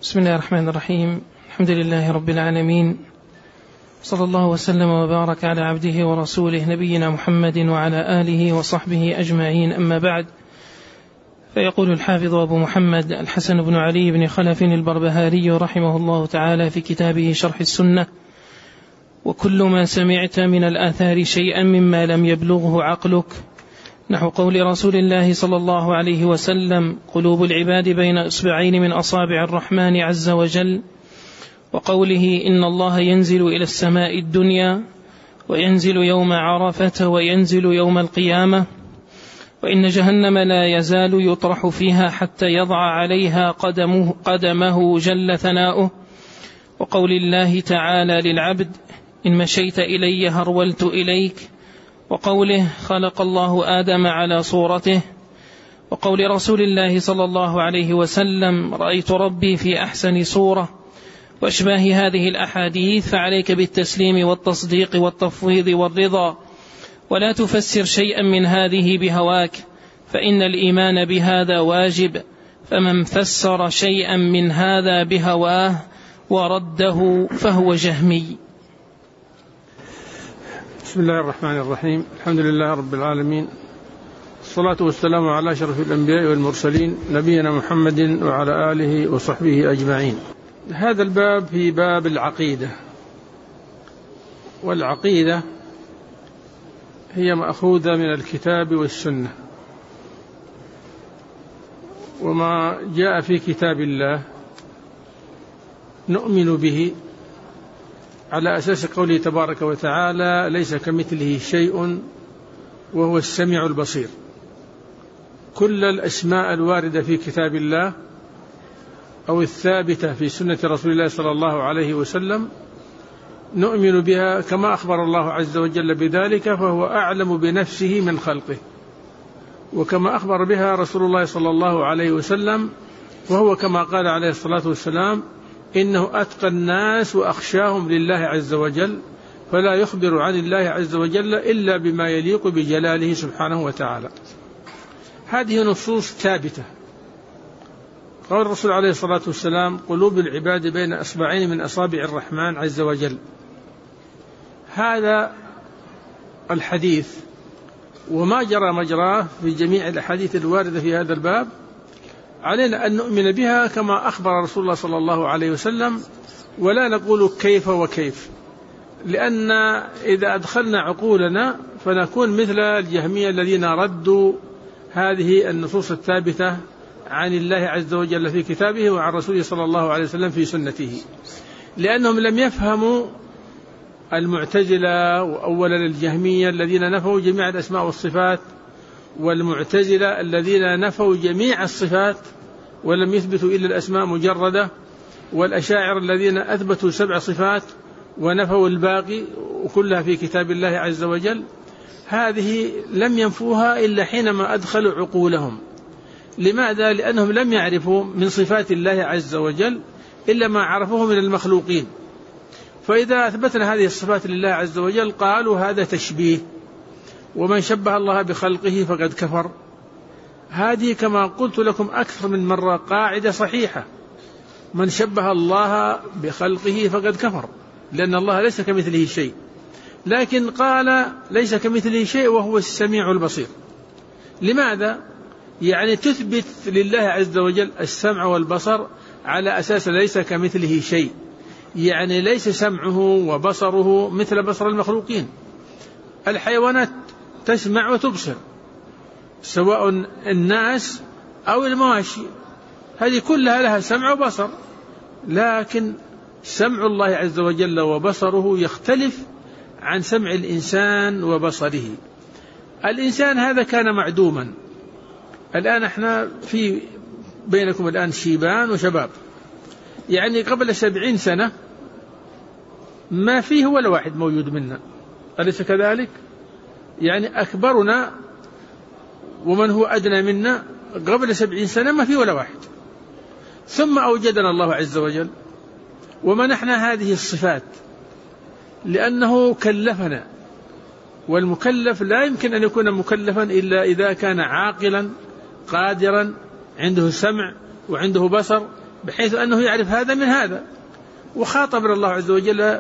بسم الله الرحمن الرحيم. الحمد لله رب العالمين، صلى الله وسلم وبارك على عبده ورسوله نبينا محمد وعلى آله وصحبه أجمعين، أما بعد. فيقول الحافظ أبو محمد الحسن بن علي بن خلف البربهاري رحمه الله تعالى في كتابه شرح السنة: وكل ما سمعت من الآثار شيئا مما لم يبلغه عقلك، نحو قول رسول الله صلى الله عليه وسلم: قلوب العباد بين إصبعين من أصابع الرحمن عز وجل، وقوله: إن الله ينزل إلى السماء الدنيا وينزل يوم عرفة وينزل يوم القيامة، وإن جهنم لا يزال يطرح فيها حتى يضع عليها قدمه جل ثناؤه، وقول الله تعالى للعبد: إن مشيت إلي هرولت إليك، وقوله: خلق الله آدم على صورته، وقول رسول الله صلى الله عليه وسلم: رأيت ربي في أحسن صورة، وأشباه هذه الأحاديث. فعليك بالتسليم والتصديق والتفويض والرضا، ولا تفسر شيئا من هذه بهواك، فإن الإيمان بهذا واجب، فمن فسر شيئا من هذا بهواه ورده فهو جهمي. بسم الله الرحمن الرحيم. الحمد لله رب العالمين، الصلاة والسلام على أشرف الأنبياء والمرسلين نبينا محمد وعلى آله وصحبه أجمعين. هذا الباب في باب العقيدة، والعقيدة هي مأخوذة من الكتاب والسنة، وما جاء في كتاب الله نؤمن به على أساس قوله تبارك وتعالى: ليس كمثله شيء وهو السميع البصير. كل الأسماء الواردة في كتاب الله أو الثابتة في سنة رسول الله صلى الله عليه وسلم نؤمن بها كما أخبر الله عز وجل بذلك، فهو أعلم بنفسه من خلقه، وكما أخبر بها رسول الله صلى الله عليه وسلم، وهو كما قال عليه الصلاة والسلام: إنه أتقى الناس وأخشاهم لله عز وجل، فلا يخبر عن الله عز وجل إلا بما يليق بجلاله سبحانه وتعالى. هذه نصوص ثابتة. قال الرسول عليه الصلاة والسلام: قلوب العباد بين أصبعين من أصابع الرحمن عز وجل. هذا الحديث وما جرى مجراه في جميع الأحاديث الواردة في هذا الباب علينا أن نؤمن بها كما أخبر رسول الله صلى الله عليه وسلم، ولا نقول كيف وكيف، لأن إذا أدخلنا عقولنا فنكون مثل الجهمية الذين ردوا هذه النصوص الثابتة عن الله عز وجل في كتابه وعن رسوله صلى الله عليه وسلم في سنته، لأنهم لم يفهموا المعتزلة وأولا الجهمية الذين نفوا جميع الأسماء والصفات، والمعتزلة الذين نفوا جميع الصفات ولم يثبتوا إلا الأسماء مجردة، والأشاعر الذين أثبتوا 7 صفات ونفوا الباقي وكلها في كتاب الله عز وجل. هذه لم ينفوها إلا حينما أدخلوا عقولهم. لماذا؟ لأنهم لم يعرفوا من صفات الله عز وجل إلا ما عرفوه من المخلوقين، فإذا أثبتنا هذه الصفات لله عز وجل قالوا هذا تشبيه، ومن شبه الله بخلقه فقد كفر. هذه كما قلت لكم أكثر من مرة قاعدة صحيحة: من شبه الله بخلقه فقد كفر، لأن الله ليس كمثله شيء، لكن قال ليس كمثله شيء وهو السميع البصير. لماذا؟ يعني تثبت لله عز وجل السمع والبصر على أساس ليس كمثله شيء، يعني ليس سمعه وبصره مثل بصر المخلوقين. الحيوانات تسمع وتبصر، سواء الناس أو المواشي، هذه كلها لها سمع وبصر، لكن سمع الله عز وجل وبصره يختلف عن سمع الإنسان وبصره. الإنسان هذا كان معدوما، الآن احنا في بينكم الآن شيبان وشباب، يعني قبل 70 سنة ما فيه ولا واحد موجود منا، أليس كذلك؟ يعني أكبرنا ومن هو أدنى منا قبل 70 سنة ما فيه ولا واحد، ثم أوجدنا الله عز وجل ومنحنا هذه الصفات لأنه كلفنا، والمكلف لا يمكن أن يكون مكلفا إلا إذا كان عاقلا قادرا عنده سمع وعنده بصر بحيث أنه يعرف هذا من هذا. وخاطبنا الله عز وجل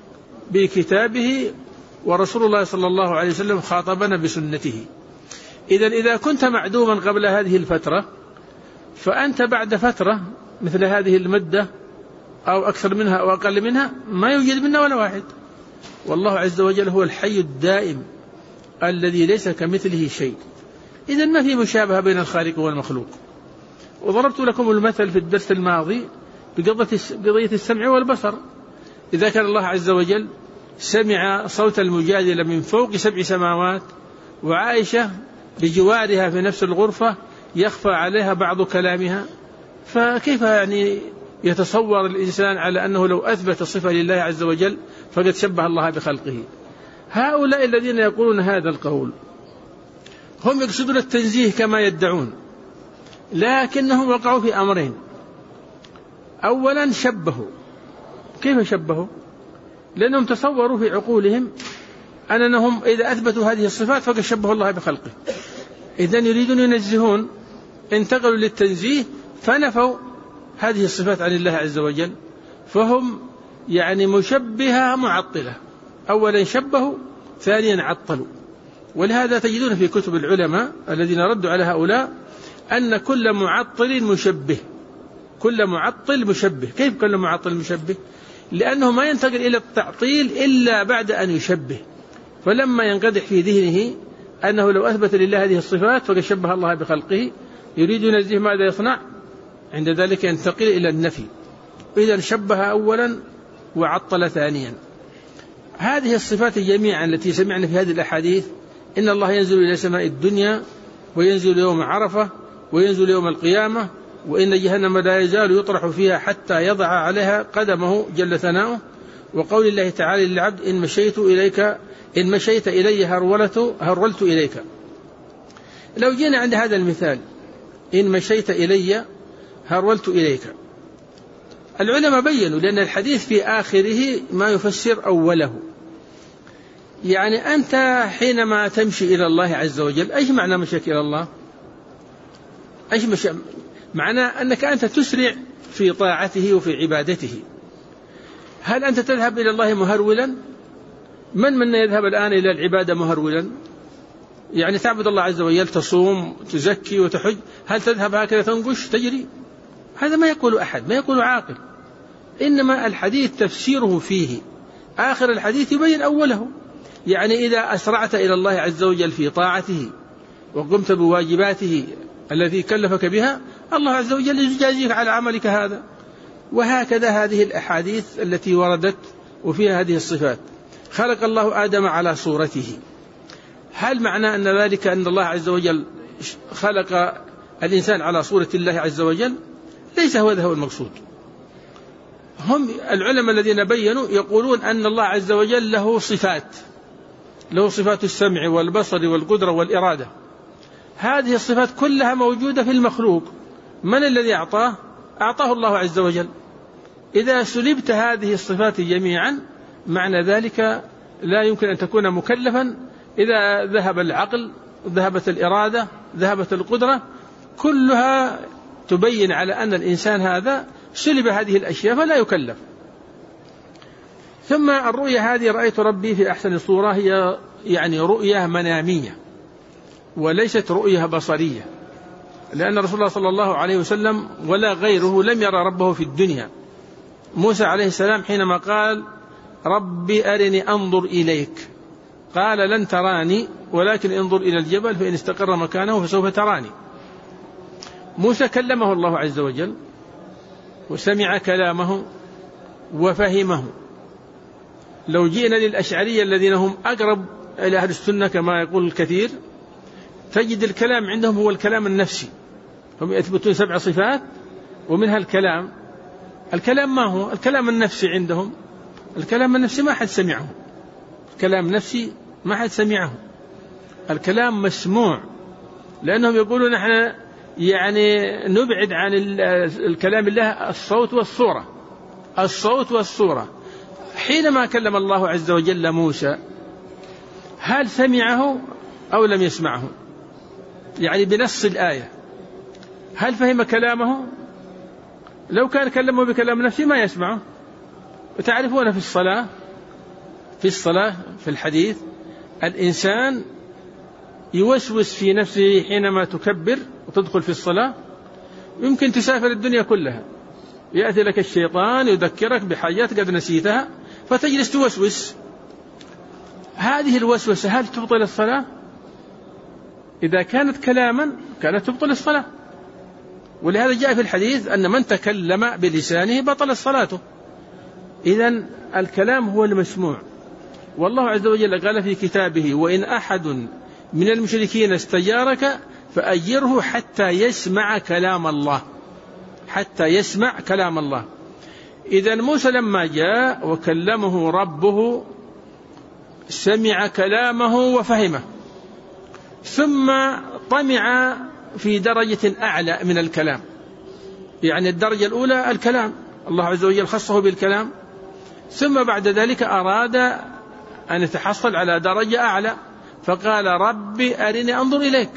بكتابه، ورسول الله صلى الله عليه وسلم خاطبنا بسنته. إذا كنت معدوما قبل هذه الفترة، فأنت بعد فترة مثل هذه المدة أو أكثر منها أو أقل منها ما يوجد منا ولا واحد. والله عز وجل هو الحي الدائم الذي ليس كمثله شيء. إذن ما في مشابهة بين الخالق والمخلوق. وضربت لكم المثل في الدرس الماضي بقضية السمع والبصر. إذا كان الله عز وجل سمع صوت المجادلة من فوق 7 سماوات، وعائشة بجوارها في نفس الغرفة يخفى عليها بعض كلامها، فكيف يعني يتصور الإنسان على أنه لو أثبت صفة لله عز وجل فقد شبه الله بخلقه؟ هؤلاء الذين يقولون هذا القول هم يقصدون التنزيه كما يدعون، لكنهم وقعوا في أمرين. أولا شبهوا. كيف شبهوا؟ لأنهم تصوروا في عقولهم أنهم إذا أثبتوا هذه الصفات فقد شبهوا الله بخلقه. إذن يريدون ينزهون، انتقلوا للتنزيه فنفوا هذه الصفات عن الله عز وجل، فهم يعني مشبهة معطلة. أولا شبهوا، ثانيا عطلوا. ولهذا تجدون في كتب العلماء الذين ردوا على هؤلاء أن كل معطل مشبه. كل معطل مشبه. كيف كل معطل مشبه؟ لأنه ما ينتقل إلى التعطيل إلا بعد أن يشبه. فلما ينقدح في ذهنه أنه لو أثبت لله هذه الصفات فقد شبه الله بخلقه، يريد ينزه، ماذا يصنع؟ عند ذلك ينتقل إلى النفي. إذن شبه أولا وعطل ثانيا. هذه الصفات جميعا التي سمعنا في هذه الأحاديث، إن الله ينزل إلى سماء الدنيا، وينزل يوم عرفة، وينزل يوم القيامة، وإن جهنم لا يزال يطرح فيها حتى يضع عليها قدمه جل ثناؤه، وقول الله تعالى للعبد إن مشيت إلي هرولت إليك. لو جينا عند هذا المثال إن مشيت إلي هرولت إليك، العلماء بيّنوا لأن الحديث في آخره ما يفسر أوله. يعني أنت حينما تمشي إلى الله عز وجل، أيش معنى مشيك إلى الله؟ معنى أنك أنت تسرع في طاعته وفي عبادته. هل أنت تذهب إلى الله مهرولا؟ من يذهب الآن إلى العبادة مهرولا؟ يعني تعبد الله عز وجل، تصوم، تزكي وتحج، هل تذهب هكذا تنقش تجري؟ هذا ما يقول أحد، ما يقول عاقل. إنما الحديث تفسيره فيه، آخر الحديث يبين أوله. يعني إذا أسرعت إلى الله عز وجل في طاعته وقمت بواجباته الذي كلفك بها، الله عز وجل يجازيك على عملك هذا. وهكذا هذه الأحاديث التي وردت وفيها هذه الصفات. خلق الله آدم على صورته. هل معنى أن ذلك أن الله عز وجل خلق الإنسان على صورة الله عز وجل؟ ليس هو المقصود. هم العلماء الذين بيّنوا يقولون أن الله عز وجل له صفات السمع والبصر والقدرة والإرادة. هذه الصفات كلها موجودة في المخلوق. من الذي أعطاه؟ أعطاه الله عز وجل. إذا سلبت هذه الصفات جميعا معنى ذلك لا يمكن أن تكون مكلفا. إذا ذهب العقل، ذهبت الإرادة، ذهبت القدرة، كلها تبين على أن الإنسان هذا سلب هذه الأشياء فلا يكلف. ثم الرؤية هذه رأيت ربي في أحسن صورة هي يعني رؤية منامية وليست رؤية بصرية، لأن رسول الله صلى الله عليه وسلم ولا غيره لم يرى ربه في الدنيا. موسى عليه السلام حينما قال ربي أرني أنظر إليك، قال لن تراني ولكن انظر إلى الجبل فإن استقر مكانه فسوف تراني. موسى كلمه الله عز وجل وسمع كلامه وفهمه. لو جئنا للأشعرية الذين هم أقرب إلى أهل السنة كما يقول الكثير، تجد الكلام عندهم هو الكلام النفسي. هم يثبتون 7 صفات ومنها الكلام ما هو؟ الكلام النفسي عندهم. الكلام النفسي ما حد سمعه. الكلام النفسي ما حد سمعه. الكلام مسموع، لأنهم يقولون نحن يعني نبعد عن الكلام الله الصوت والصورة. حينما كلم الله عز وجل موسى هل سمعه أو لم يسمعه؟ يعني بنص الآية هل فهم كلامه؟ لو كان كلمه بكلام نفسه ما يسمعه. وتعرفون في الصلاة في الحديث الإنسان يوسوس في نفسه حينما تكبر وتدخل في الصلاة، يمكن تسافر الدنيا كلها، يأتي لك الشيطان يذكرك بحاجات قد نسيتها فتجلس توسوس. هذه الوسوسة هل تبطل الصلاة؟ إذا كانت كلاما كانت تبطل الصلاة، ولهذا جاء في الحديث أن من تكلم بلسانه بطل صلاته. إذن الكلام هو المسموع، والله عز وجل قال في كتابه: وإن أحد من المشركين استجارك فأجره حتى يسمع كلام الله، حتى يسمع كلام الله. إذن موسى لما جاء وكلمه ربه سمع كلامه وفهمه، ثم طمع في درجة أعلى من الكلام، يعني الدرجة الأولى الكلام، الله عز وجل خصه بالكلام، ثم بعد ذلك أراد أن يتحصل على درجة أعلى فقال: ربي أرني أنظر إليك.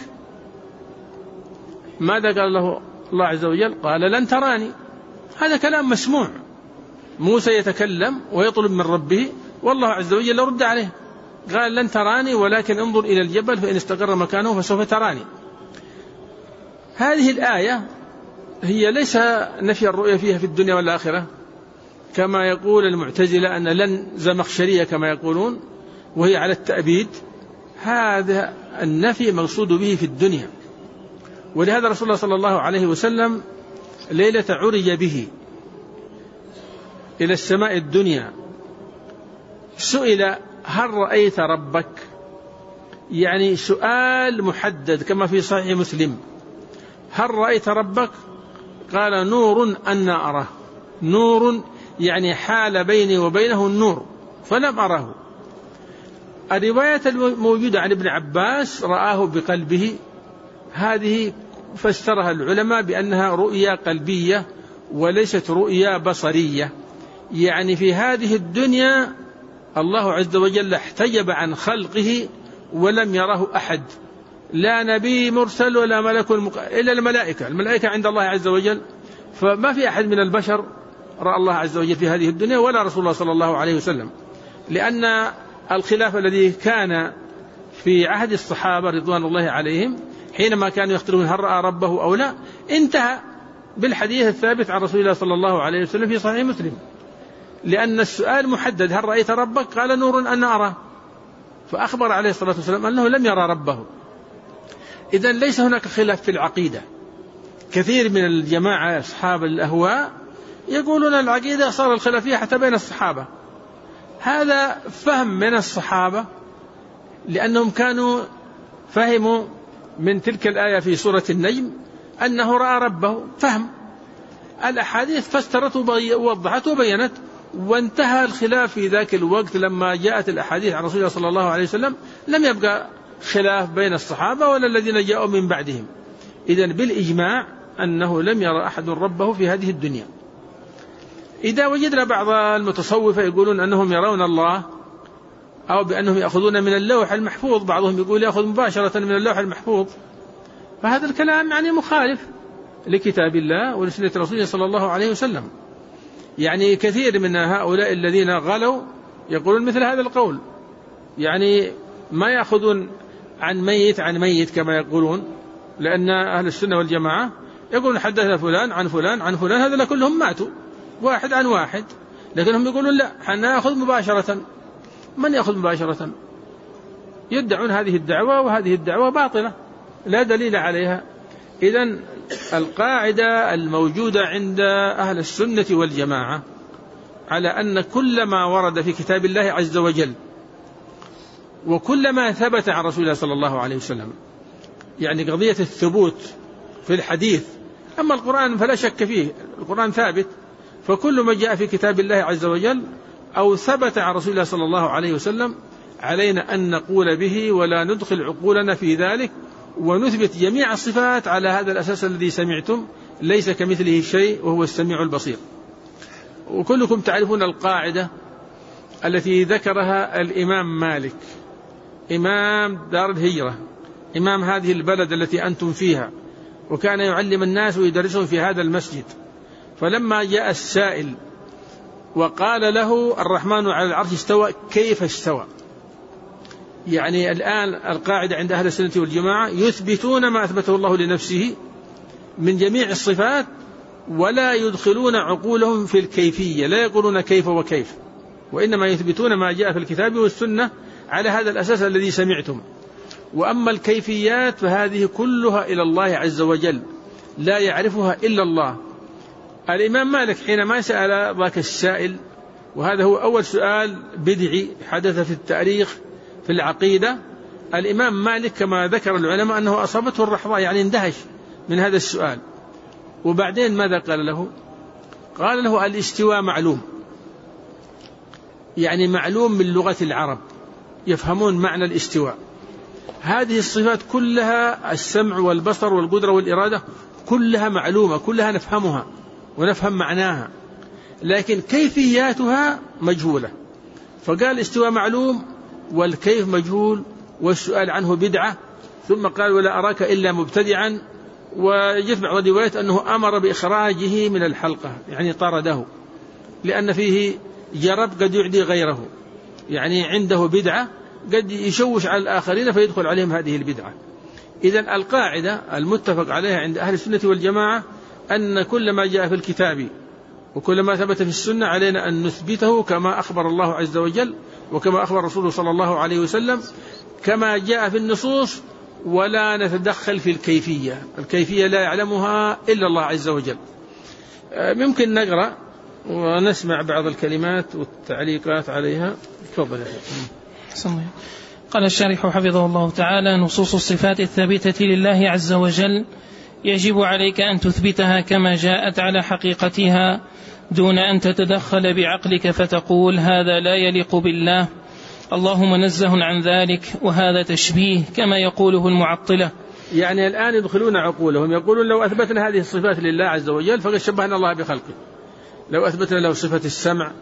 ماذا قال له الله عز وجل؟ قال: لن تراني. هذا كلام مسموع، موسى يتكلم ويطلب من ربه والله عز وجل رد عليه، قال: لن تراني ولكن انظر إلى الجبل فإن استقر مكانه فسوف تراني. هذه الآية هي ليس نفي الرؤية فيها في الدنيا والآخرة كما يقول المعتزلة أن لن زمخشرية كما يقولون، وهي على التأبيد. هذا النفي مقصود به في الدنيا، ولهذا رسول الله صلى الله عليه وسلم ليلة عرج به إلى السماء الدنيا سئل: هل رأيت ربك؟ يعني سؤال محدد كما في صحيح مسلم: هل رأيت ربك؟ قال: نور أنا أراه. نور يعني حال بيني وبينه النور فلم أره. الرواية الموجودة عن ابن عباس رآه بقلبه، هذه فسرها العلماء بأنها رؤيا قلبية وليست رؤيا بصرية. يعني في هذه الدنيا الله عز وجل احتجب عن خلقه ولم يره أحد، لا نبي مرسل ولا ملك إلا الملائكة عند الله عز وجل، فما في أحد من البشر رأى الله عز وجل في هذه الدنيا ولا رسول الله صلى الله عليه وسلم، لأن الخلاف الذي كان في عهد الصحابة رضوان الله عليهم حينما كانوا يختلفون هل رأى ربه أو لا انتهى بالحديث الثابت عن رسول الله صلى الله عليه وسلم في صحيح مسلم، لأن السؤال محدد: هل رأيت ربك؟ قال: نور أنا أراه، فأخبر عليه الصلاة والسلام أنه لم يرى ربه. إذن ليس هناك خلاف في العقيدة. كثير من الجماعة أصحاب الأهواء يقولون العقيدة صار الخلاف فيها حتى بين الصحابة. هذا فهم من الصحابة لأنهم كانوا فهموا من تلك الآية في سورة النجم أنه رأى ربه، فهم الأحاديث فسرت ووضحت وبينت، وانتهى الخلاف في ذاك الوقت. لما جاءت الأحاديث عن رسول الله صلى الله عليه وسلم لم يبقى خلاف بين الصحابة ولا الذين جاءوا من بعدهم. إذن بالإجماع أنه لم يرى أحد ربه في هذه الدنيا. إذا وجدنا بعض المتصوفة يقولون أنهم يرون الله أو بأنهم يأخذون من اللوح المحفوظ، بعضهم يقول يأخذ مباشرة من اللوح المحفوظ، فهذا الكلام يعني مخالف لكتاب الله ولسنة رسوله صلى الله عليه وسلم. يعني كثير من هؤلاء الذين غلوا يقولون مثل هذا القول، يعني ما يأخذون عن ميت كما يقولون، لأن أهل السنة والجماعة يقولون حدثنا فلان عن فلان عن فلان، هذا كلهم ماتوا واحد عن واحد، لكنهم يقولون لا، حنا نأخذ مباشرة. من يأخذ مباشرة؟ يدعون هذه الدعوة، وهذه الدعوة باطلة لا دليل عليها. إذن القاعدة الموجودة عند أهل السنة والجماعة على أن كل ما ورد في كتاب الله عز وجل وكل ما ثبت عن رسول الله صلى الله عليه وسلم، يعني قضية الثبوت في الحديث، أما القرآن فلا شك فيه، القرآن ثابت، فكل ما جاء في كتاب الله عز وجل أو ثبت عن رسول الله صلى الله عليه وسلم علينا أن نقول به ولا ندخل عقولنا في ذلك، ونثبت جميع الصفات على هذا الأساس الذي سمعتم: ليس كمثله شيء وهو السميع البصير. وكلكم تعرفون القاعدة التي ذكرها الإمام مالك، إمام دار الهجرة، إمام هذه البلد التي أنتم فيها، وكان يعلم الناس ويدرسهم في هذا المسجد. فلما جاء السائل وقال له الرحمن على العرش استوى كيف استوى، يعني الآن القاعدة عند أهل السنة والجماعة يثبتون ما أثبته الله لنفسه من جميع الصفات ولا يدخلون عقولهم في الكيفية، لا يقولون كيف وكيف، وإنما يثبتون ما جاء في الكتاب والسنة على هذا الأساس الذي سمعتم. وأما الكيفيات فهذه كلها إلى الله عز وجل لا يعرفها إلا الله. الإمام مالك حينما سأل ذاك السائل، وهذا هو أول سؤال بدعي حدث في التاريخ في العقيدة، الإمام مالك كما ذكر العلماء أنه أصابته الرحضاء، يعني اندهش من هذا السؤال. وبعدين ماذا قال له؟ قال له الاستواء معلوم، يعني معلوم من لغة العرب، يفهمون معنى الاستواء. هذه الصفات كلها السمع والبصر والقدرة والإرادة كلها معلومة، كلها نفهمها ونفهم معناها، لكن كيفياتها مجهولة. فقال استواء معلوم والكيف مجهول والسؤال عنه بدعة. ثم قال ولا أراك إلا مبتدعا. وجت بعض الروايات أنه أمر بإخراجه من الحلقة، يعني طرده، لأن فيه جرب قد يعدي غيره، يعني عنده بدعة قد يشوش على الآخرين فيدخل عليهم هذه البدعة. إذن القاعدة المتفق عليها عند أهل السنة والجماعة أن كل ما جاء في الكتاب وكل ما ثبت في السنة علينا أن نثبته كما أخبر الله عز وجل وكما أخبر رسوله صلى الله عليه وسلم كما جاء في النصوص، ولا نتدخل في الكيفية. الكيفية لا يعلمها إلا الله عز وجل. ممكن نقرأ ونسمع بعض الكلمات والتعليقات عليها. تفضل. قال الشارح حفظه الله تعالى: نصوص الصفات الثابتة لله عز وجل يجب عليك أن تثبتها كما جاءت على حقيقتها دون أن تتدخل بعقلك فتقول هذا لا يليق بالله، الله منزه عن ذلك، وهذا تشبيه كما يقوله المعطلة. يعني الآن يدخلون عقولهم، يقولون لو أثبتنا هذه الصفات لله عز وجل فقد شبهنا الله بخلقه. لو أثبتنا له صفة السمع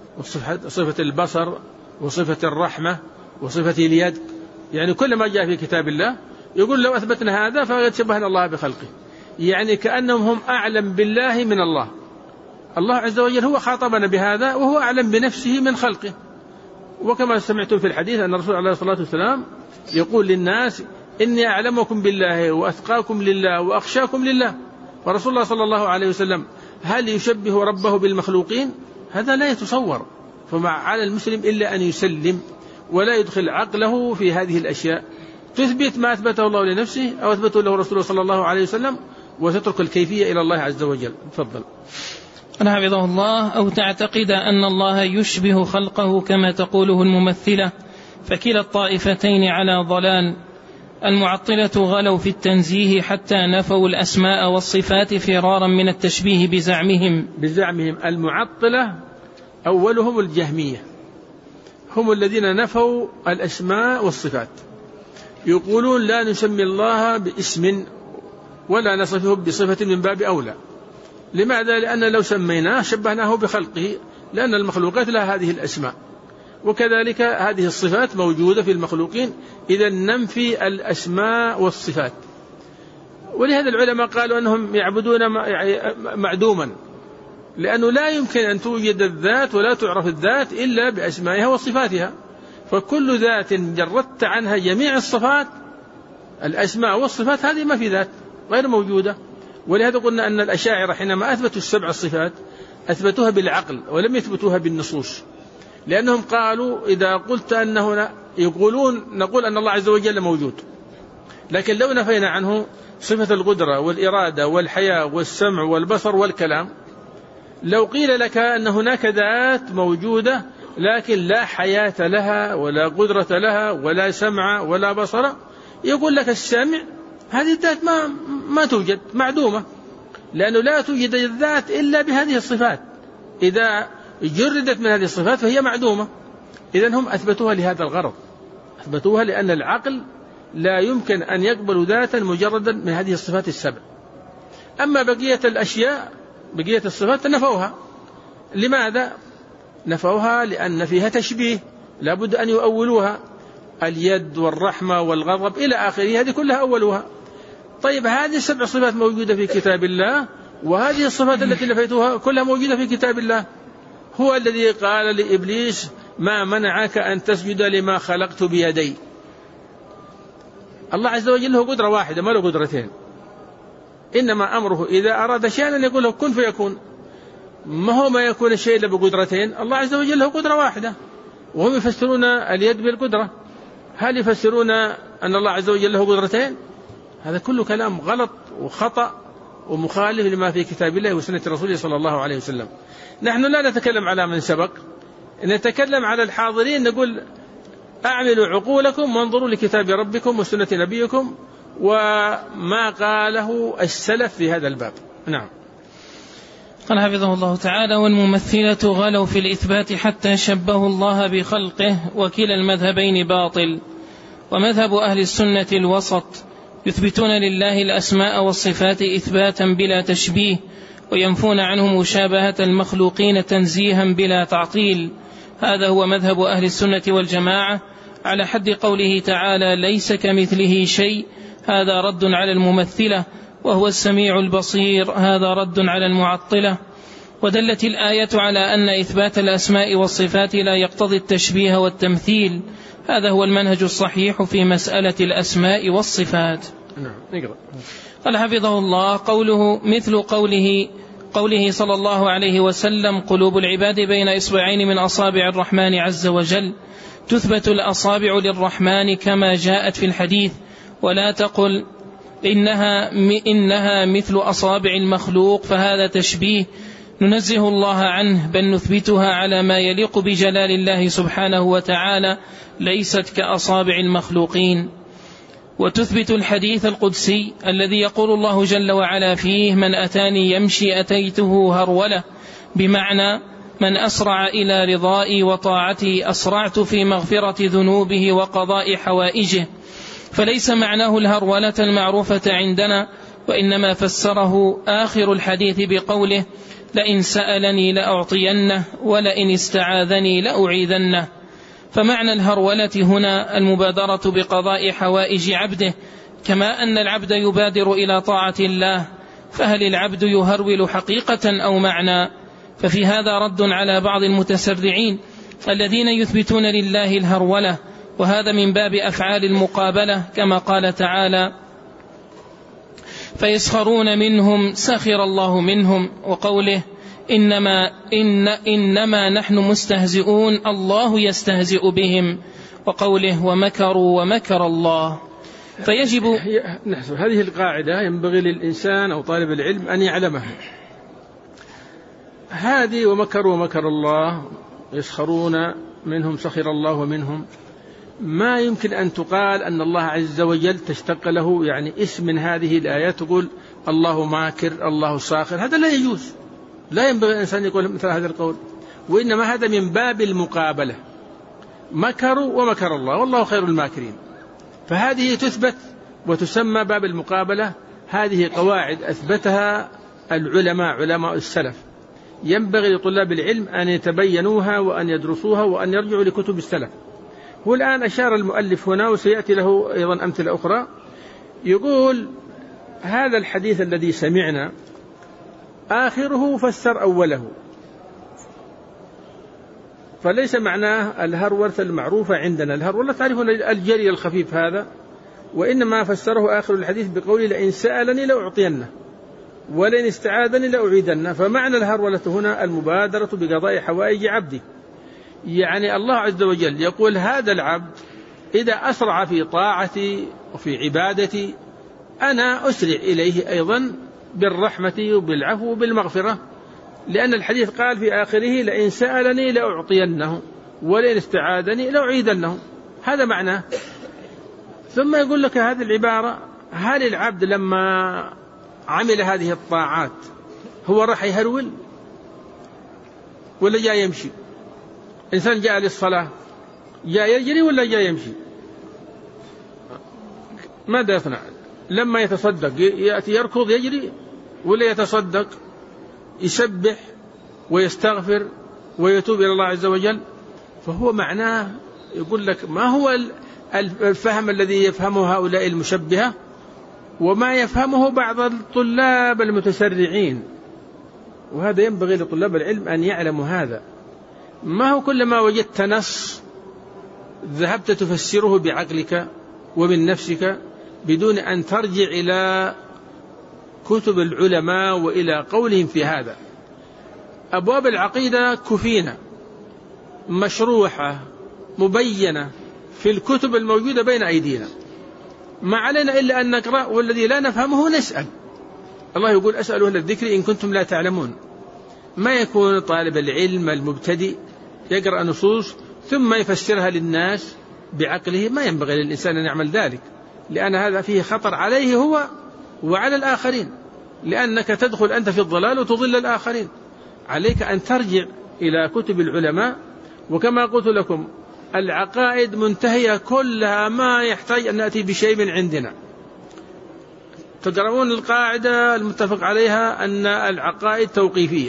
وصفة البصر وصفة الرحمة وصفة اليد، يعني كل ما جاء في كتاب الله يقول لو أثبتنا هذا فقد شبهنا الله بخلقه، يعني كأنهم هم أعلم بالله من الله. الله عز وجل هو خاطبنا بهذا وهو أعلم بنفسه من خلقه. وكما سمعتم في الحديث أن الرسول عليه الصلاة والسلام يقول للناس إني أعلمكم بالله وأتقاكم لله وأخشاكم لله. ورسول الله صلى الله عليه وسلم هل يشبه ربه بالمخلوقين؟ هذا لا يتصور. فما على المسلم إلا أن يسلم ولا يدخل عقله في هذه الأشياء، تثبت ما أثبته الله لنفسه أو أثبته له رسوله صلى الله عليه وسلم، وتترك الكيفية إلى الله عز وجل. تفضل. أنا حفظه الله: أو تعتقد أن الله يشبه خلقه كما تقوله الممثلة، فكلا الطائفتين على ضلال. المعطلة غلوا في التنزيه حتى نفوا الأسماء والصفات فرارا من التشبيه بزعمهم. المعطلة أولهم الجهمية، هم الذين نفوا الأسماء والصفات، يقولون لا نسمي الله باسم ولا نصفه بصفة من باب أولى. لماذا؟ لأن لو سميناه شبهناه بخلقه، لأن المخلوقات لها هذه الأسماء، وكذلك هذه الصفات موجودة في المخلوقين، إذا ننفي الأسماء والصفات. ولهذا العلماء قالوا أنهم يعبدون معدوما، لأنه لا يمكن أن توجد الذات ولا تعرف الذات إلا بأسمائها وصفاتها. فكل ذات جردت عنها جميع الصفات الأسماء والصفات هذه ما في ذات، غير موجودة. ولهذا قلنا أن الأشاعرة حينما أثبتوا السبع الصفات أثبتوها بالعقل ولم يثبتوها بالنصوص، لأنهم قالوا إذا قلت أنه نقول أن الله عز وجل موجود، لكن لو نفينا عنه صفة القدرة والإرادة والحياة والسمع والبصر والكلام، لو قيل لك أن هناك ذات موجودة لكن لا حياة لها ولا قدرة لها ولا سمع ولا بصر، يقول لك السمع هذه الذات ما توجد، معدومة، لأنه لا توجد الذات إلا بهذه الصفات، إذا جردت من هذه الصفات فهي معدومة. إذن هم أثبتوها لهذا الغرض، أثبتوها لأن العقل لا يمكن أن يقبل ذاتا مجردا من هذه الصفات السبع. أما بقية الأشياء بقية الصفات نفوها. لماذا نفوها؟ لأن فيها تشبيه، لابد أن يؤولوها، اليد والرحمة والغضب إلى آخره، هذه كلها أولوها. طيب هذه السبع صفات موجودة في كتاب الله وهذه الصفات التي نفيتها كلها موجودة في كتاب الله. هو الذي قال لإبليس ما منعك أن تسجد لما خلقت بيدي. الله عز وجل له قدرة واحدة ما له قدرتين، إنما أمره إذا أراد شيئا أن يقول له كن فيكون، ما هو ما يكون الشيء إلا بقدرتين. الله عز وجل له قدرة واحدة، وهم يفسرون اليد بالقدرة. هل يفسرون أن الله عز وجل له قدرتين؟ هذا كله كلام غلط وخطأ ومخالف لما في كتاب الله وسنة رسوله صلى الله عليه وسلم. نحن لا نتكلم على من سبق، نتكلم على الحاضرين، نقول أعملوا عقولكم وانظروا لكتاب ربكم وسنة نبيكم وما قاله السلف في هذا الباب. نعم. قال حفظه الله تعالى: والممثلة غلوا في الإثبات حتى شبهوا الله بخلقه، وكلا المذهبين باطل. ومذهب أهل السنة الوسط، يثبتون لله الأسماء والصفات إثباتا بلا تشبيه، وينفون عنه مشابهة المخلوقين تنزيها بلا تعطيل. هذا هو مذهب أهل السنة والجماعة، على حد قوله تعالى: ليس كمثله شيء. هذا رد على الممثلة، وهو السميع البصير. هذا رد على المعطلة. ودلت الآية على أن إثبات الأسماء والصفات لا يقتضي التشبيه والتمثيل. هذا هو المنهج الصحيح في مسألة الأسماء والصفات. قال حفظه الله: قوله مثل قوله صلى الله عليه وسلم: قلوب العباد بين إصبعين من أصابع الرحمن عز وجل. تثبت الأصابع للرحمن كما جاءت في الحديث، ولا تقل إنها مثل أصابع المخلوق، فهذا تشبيه ننزه الله عنه، بل نثبتها على ما يليق بجلال الله سبحانه وتعالى، ليست كأصابع المخلوقين. وتثبت الحديث القدسي الذي يقول الله جل وعلا فيه: من أتاني يمشي أتيته هرولة، بمعنى من أسرع إلى رضائي وطاعتي أسرعت في مغفرة ذنوبه وقضاء حوائجه. فليس معناه الهرولة المعروفة عندنا، وإنما فسره آخر الحديث بقوله: لئن سألني لأعطينه ولئن استعاذني لأعيذنه. فمعنى الهرولة هنا المبادرة بقضاء حوائج عبده، كما أن العبد يبادر إلى طاعة الله. فهل العبد يهرول حقيقة أو معنى؟ ففي هذا رد على بعض المتسرعين الذين يثبتون لله الهرولة، وهذا من باب أفعال المقابلة، كما قال تعالى: فيسخرون منهم سخر الله منهم، وقوله: إنما نحن مستهزئون الله يستهزئ بهم، وقوله: ومكروا ومكر الله. فيجب هذه القاعدة ينبغي للإنسان أو طالب العلم أن يعلمها. هذه ومكروا ومكر الله، يسخرون منهم سخر الله منهم، ما يمكن أن تقال أن الله عز وجل تشتق له يعني اسم من هذه الآيات تقول الله ماكر الله ساخر. هذا لا يجوز، لا ينبغي الإنسان يقول مثل هذا القول، وإنما هذا من باب المقابلة. مكروا ومكر الله والله خير الماكرين، فهذه تثبت وتسمى باب المقابلة. هذه قواعد أثبتها العلماء علماء السلف، ينبغي لطلاب العلم أن يتبينوها وأن يدرسوها وأن يرجعوا لكتب السلف. والآن أشار المؤلف هنا وسيأتي له أيضا أمثلة أخرى، يقول: هذا الحديث الذي سمعنا آخره فسر أوله، فليس معناه الهرولة المعروفة عندنا. الهرولة تعرفون الجري الخفيف هذا، وإنما فسره آخر الحديث بقوله: لئن سألني لأعطينه ولئن استعاذني لأعيذنه. فمعنى الهرولة هنا المبادرة بقضاء حوائج عبده، يعني الله عز وجل يقول: هذا العبد إذا أسرع في طاعتي وفي عبادتي أنا أسرع إليه أيضا بالرحمة وبالعفو وبالمغفرة، لأن الحديث قال في آخره: لئن سألني لأعطينه ولئن استعاذني لأعيذنه. هذا معناه. ثم يقول لك هذه العبارة: هل العبد لما عمل هذه الطاعات هو راح يهرول ولا جاء يمشي؟ إنسان جاء للصلاة جاء يجري ولا جاء يمشي؟ ماذا يصنع؟ لما يتصدق يأتي يركض يجري ولا يتصدق يسبح ويستغفر ويتوب إلى الله عز وجل؟ فهو معناه يقول لك ما هو الفهم الذي يفهمه هؤلاء المشبهة، وما يفهمه بعض الطلاب المتسرعين، وهذا ينبغي لطلاب العلم أن يعلموا هذا. ما هو كلما وجدت نص ذهبت تفسره بعقلك ومن نفسك بدون أن ترجع إلى كتب العلماء وإلى قولهم في هذا. أبواب العقيدة كفينة مشروحة مبينة في الكتب الموجودة بين أيدينا، ما علينا إلا أن نقرأ، والذي لا نفهمه نسأل. الله يقول أسألوا أهل الذكر إن كنتم لا تعلمون. ما يكون طالب العلم المبتدئ يقرأ نصوص ثم يفسرها للناس بعقله، ما ينبغي للإنسان أن يعمل ذلك، لأن هذا فيه خطر عليه هو وعلى الآخرين، لأنك تدخل أنت في الضلال وتضل الآخرين. عليك أن ترجع إلى كتب العلماء، وكما قلت لكم العقائد منتهية كلها، ما يحتاج أن نأتي بشيء من عندنا. تقرؤون القاعدة المتفق عليها أن العقائد توقيفية،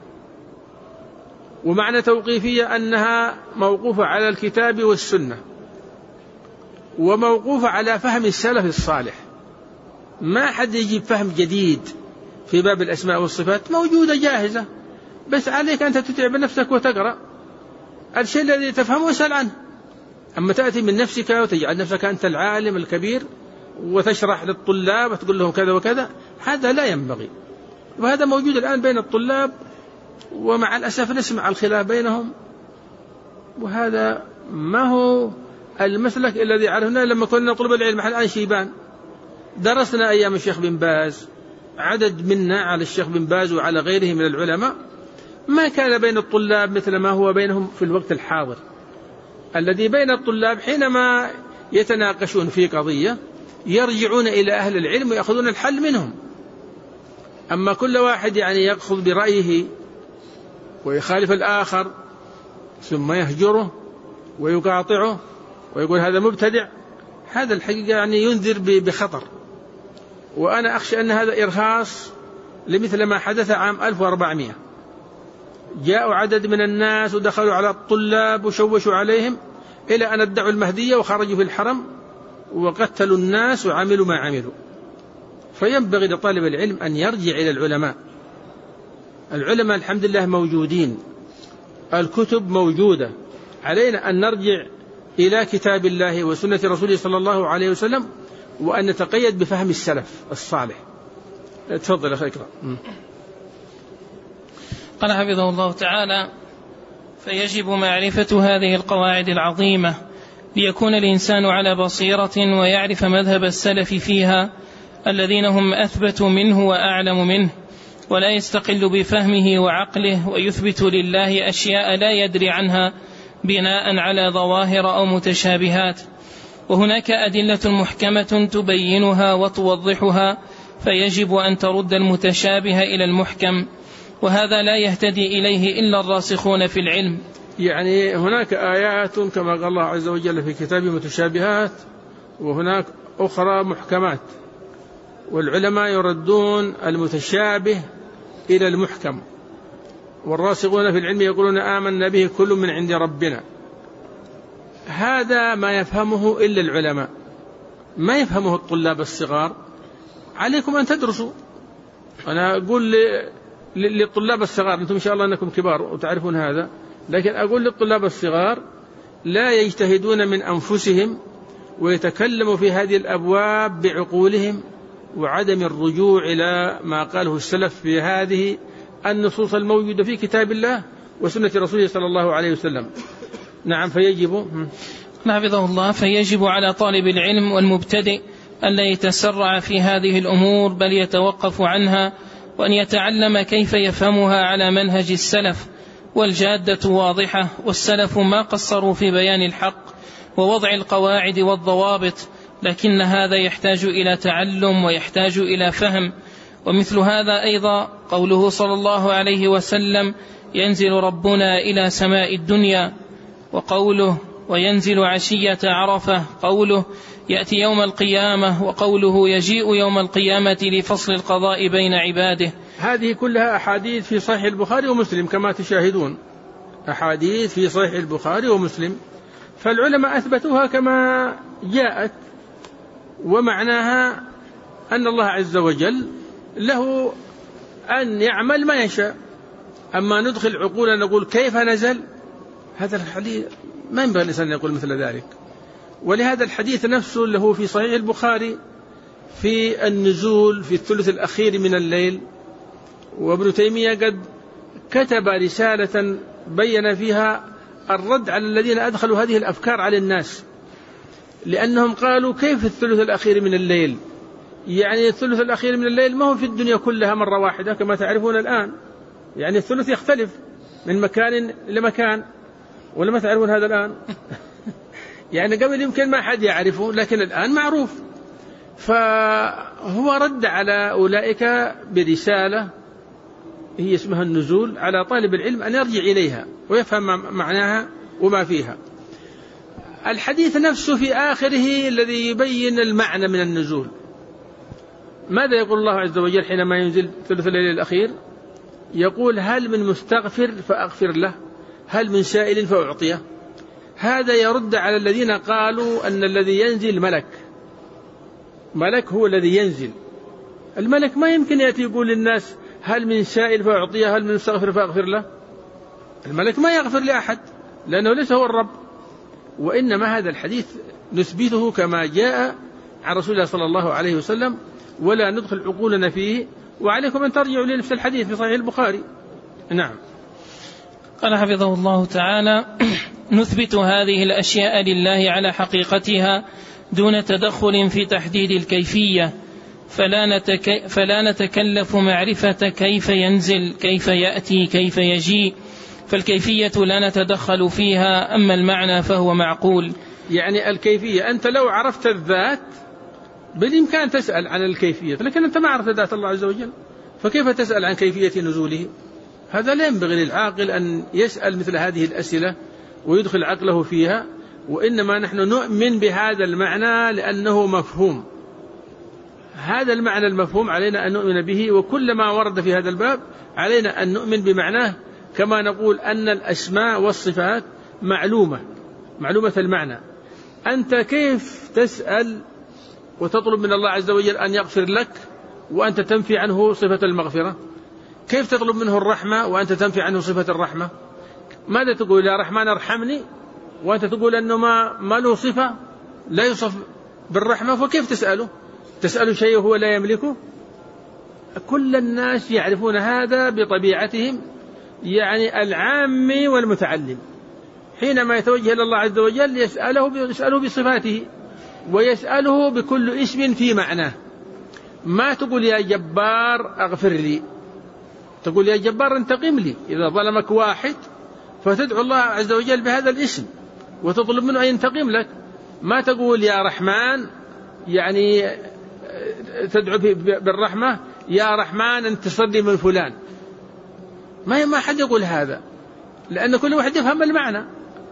ومعنى توقيفية أنها موقوفة على الكتاب والسنة وموقوفة على فهم السلف الصالح. ما حد يجيب فهم جديد في باب الأسماء والصفات، موجودة جاهزة، بس عليك أنت تتعب نفسك وتقرأ الشيء الذي تفهمه واسأل عنه. أما تأتي من نفسك وتجعل نفسك أنت العالم الكبير وتشرح للطلاب وتقول لهم كذا وكذا، هذا لا ينبغي. وهذا موجود الآن بين الطلاب، ومع الأسف نسمع الخلاف بينهم، وهذا ما هو المسلك الذي عرفناه لما كنا نطلب العلم. الآن شيبان درسنا أيام الشيخ بن باز، عدد منا على الشيخ بن باز وعلى غيره من العلماء، ما كان بين الطلاب مثل ما هو بينهم في الوقت الحاضر. الذي بين الطلاب حينما يتناقشون في قضية يرجعون إلى أهل العلم ويأخذون الحل منهم. أما كل واحد يأخذ برأيه ويخالف الآخر ثم يهجره ويقاطعه ويقول هذا مبتدع، هذا الحقيقة ينذر بخطر. وأنا أخشى أن هذا إرهاص لمثل ما حدث عام 1400. جاءوا عدد من الناس ودخلوا على الطلاب وشوشوا عليهم إلى أن ادعوا المهدية وخرجوا في الحرم وقتلوا الناس وعملوا ما عملوا. فينبغي لطالب العلم أن يرجع إلى العلماء. العلماء الحمد لله موجودين، الكتب موجودة، علينا أن نرجع إلى كتاب الله وسنة رسوله صلى الله عليه وسلم، وأن نتقيد بفهم السلف الصالح. تفضل يا أخي اقرأ. قال حفظه الله تعالى: فيجب معرفة هذه القواعد العظيمة ليكون الإنسان على بصيرة ويعرف مذهب السلف فيها الذين هم أثبت منه وأعلم منه، ولا يستقل بفهمه وعقله ويثبت لله أشياء لا يدري عنها بناء على ظواهر أو متشابهات. وهناك أدلة محكمة تبينها وتوضحها، فيجب أن ترد المتشابه إلى المحكم، وهذا لا يهتدي إليه إلا الراسخون في العلم. هناك آيات كما قال الله عز وجل في كتابه متشابهات، وهناك أخرى محكمات، والعلماء يردون المتشابه إلى المحكم، والراسخون في العلم يقولون آمنا به كل من عند ربنا. هذا ما يفهمه إلا العلماء، ما يفهمه الطلاب الصغار. عليكم أن تدرسوا. أنا أقول للطلاب الصغار، أنتم إن شاء الله أنكم كبار وتعرفون هذا، لكن أقول للطلاب الصغار لا يجتهدون من أنفسهم ويتكلموا في هذه الأبواب بعقولهم، وعدم الرجوع إلى ما قاله السلف في هذه النصوص الموجودة في كتاب الله وسنة رسوله صلى الله عليه وسلم. نعم. حفظه الله: فيجب على طالب العلم والمبتدئ أن لا يتسرع في هذه الأمور، بل يتوقف عنها، وأن يتعلم كيف يفهمها على منهج السلف. والجادة واضحة، والسلف ما قصروا في بيان الحق ووضع القواعد والضوابط، لكن هذا يحتاج إلى تعلم ويحتاج إلى فهم. ومثل هذا أيضا قوله صلى الله عليه وسلم: ينزل ربنا إلى سماء الدنيا، وقوله: وينزل عشية عرفة، قوله: يأتي يوم القيامة، وقوله: يجيء يوم القيامة لفصل القضاء بين عباده. هذه كلها أحاديث في صحيح البخاري ومسلم كما تشاهدون، أحاديث في صحيح البخاري ومسلم، فالعلماء أثبتوها كما جاءت، ومعناها أن الله عز وجل له أن يعمل ما يشاء. أما ندخل عقولا نقول كيف نزل، هذا الحديث ما ينبغي الإنسان أن يقول مثل ذلك. ولهذا الحديث نفسه له في صحيح البخاري في النزول في الثلث الأخير من الليل، وابن تيمية قد كتب رسالة بين فيها الرد على الذين أدخلوا هذه الأفكار على الناس، لأنهم قالوا كيف الثلث الأخير من الليل؟ يعني الثلث الأخير من الليل ما هو في الدنيا كلها مرة واحدة كما تعرفون الآن، يعني الثلث يختلف من مكان لمكان، ولا ما تعرفون هذا الآن؟ يعني قبل يمكن ما حد يعرفه، لكن الآن معروف. فهو رد على أولئك برسالة هي اسمها النزول، على طالب العلم أن يرجع إليها ويفهم معناها وما فيها. الحديث نفسه في آخره الذي يبين المعنى من النزول، ماذا يقول الله عز وجل حينما ينزل ثلث الليل الأخير؟ يقول هل من مستغفر فأغفر له، هل من سائل فأعطيه. هذا يرد على الذين قالوا أن الذي ينزل ملك هو الذي ينزل. الملك ما يمكن يأتي يقول للناس هل من سائل فأعطيه، هل من مستغفر فأغفر له. الملك ما يغفر لأحد لأنه ليس هو الرب. وإنما هذا الحديث نثبته كما جاء عن رسول الله صلى الله عليه وسلم، ولا ندخل عقولنا فيه. وعليكم أن ترجعوا لنفس الحديث في صحيح البخاري. نعم. قال حفظه الله تعالى: نثبت هذه الأشياء لله على حقيقتها دون تدخل في تحديد الكيفية، فلا نتكلف معرفة كيف ينزل، كيف يأتي، كيف يجيء، فالكيفية لا نتدخل فيها، أما المعنى فهو معقول. يعني الكيفية أنت لو عرفت الذات بالإمكان تسأل عن الكيفية، لكن أنت ما عرفت ذات الله عز وجل، فكيف تسأل عن كيفية نزوله؟ هذا لا ينبغي للعاقل أن يسأل مثل هذه الأسئلة ويدخل عقله فيها. وإنما نحن نؤمن بهذا المعنى لأنه مفهوم. هذا المعنى المفهوم علينا أن نؤمن به، وكل ما ورد في هذا الباب علينا أن نؤمن بمعناه، كما نقول أن الأسماء والصفات معلومة المعنى. أنت كيف تسأل وتطلب من الله عز وجل أن يغفر لك وأنت تنفي عنه صفة المغفرة؟ كيف تطلب منه الرحمة وأنت تنفي عنه صفة الرحمة؟ ماذا تقول يا رحمن ارحمني وأنت تقول أنه ما له صفة، لا يوصف بالرحمة، فكيف تسأله شيء هو لا يملكه؟ كل الناس يعرفون هذا بطبيعتهم، يعني العام والمتعلم حينما يتوجه إلى الله عز وجل يسأله بصفاته، ويسأله بكل اسم في معناه. ما تقول يا جبار أغفر لي، تقول يا جبار انتقم لي إذا ظلمك واحد، فتدعو الله عز وجل بهذا الاسم وتطلب منه أن ينتقم لك. ما تقول يا رحمن يعني تدعو بالرحمة، يا رحمن انتصر لي من فلان. ما حد يقول هذا، لأن كل واحد يفهم المعنى.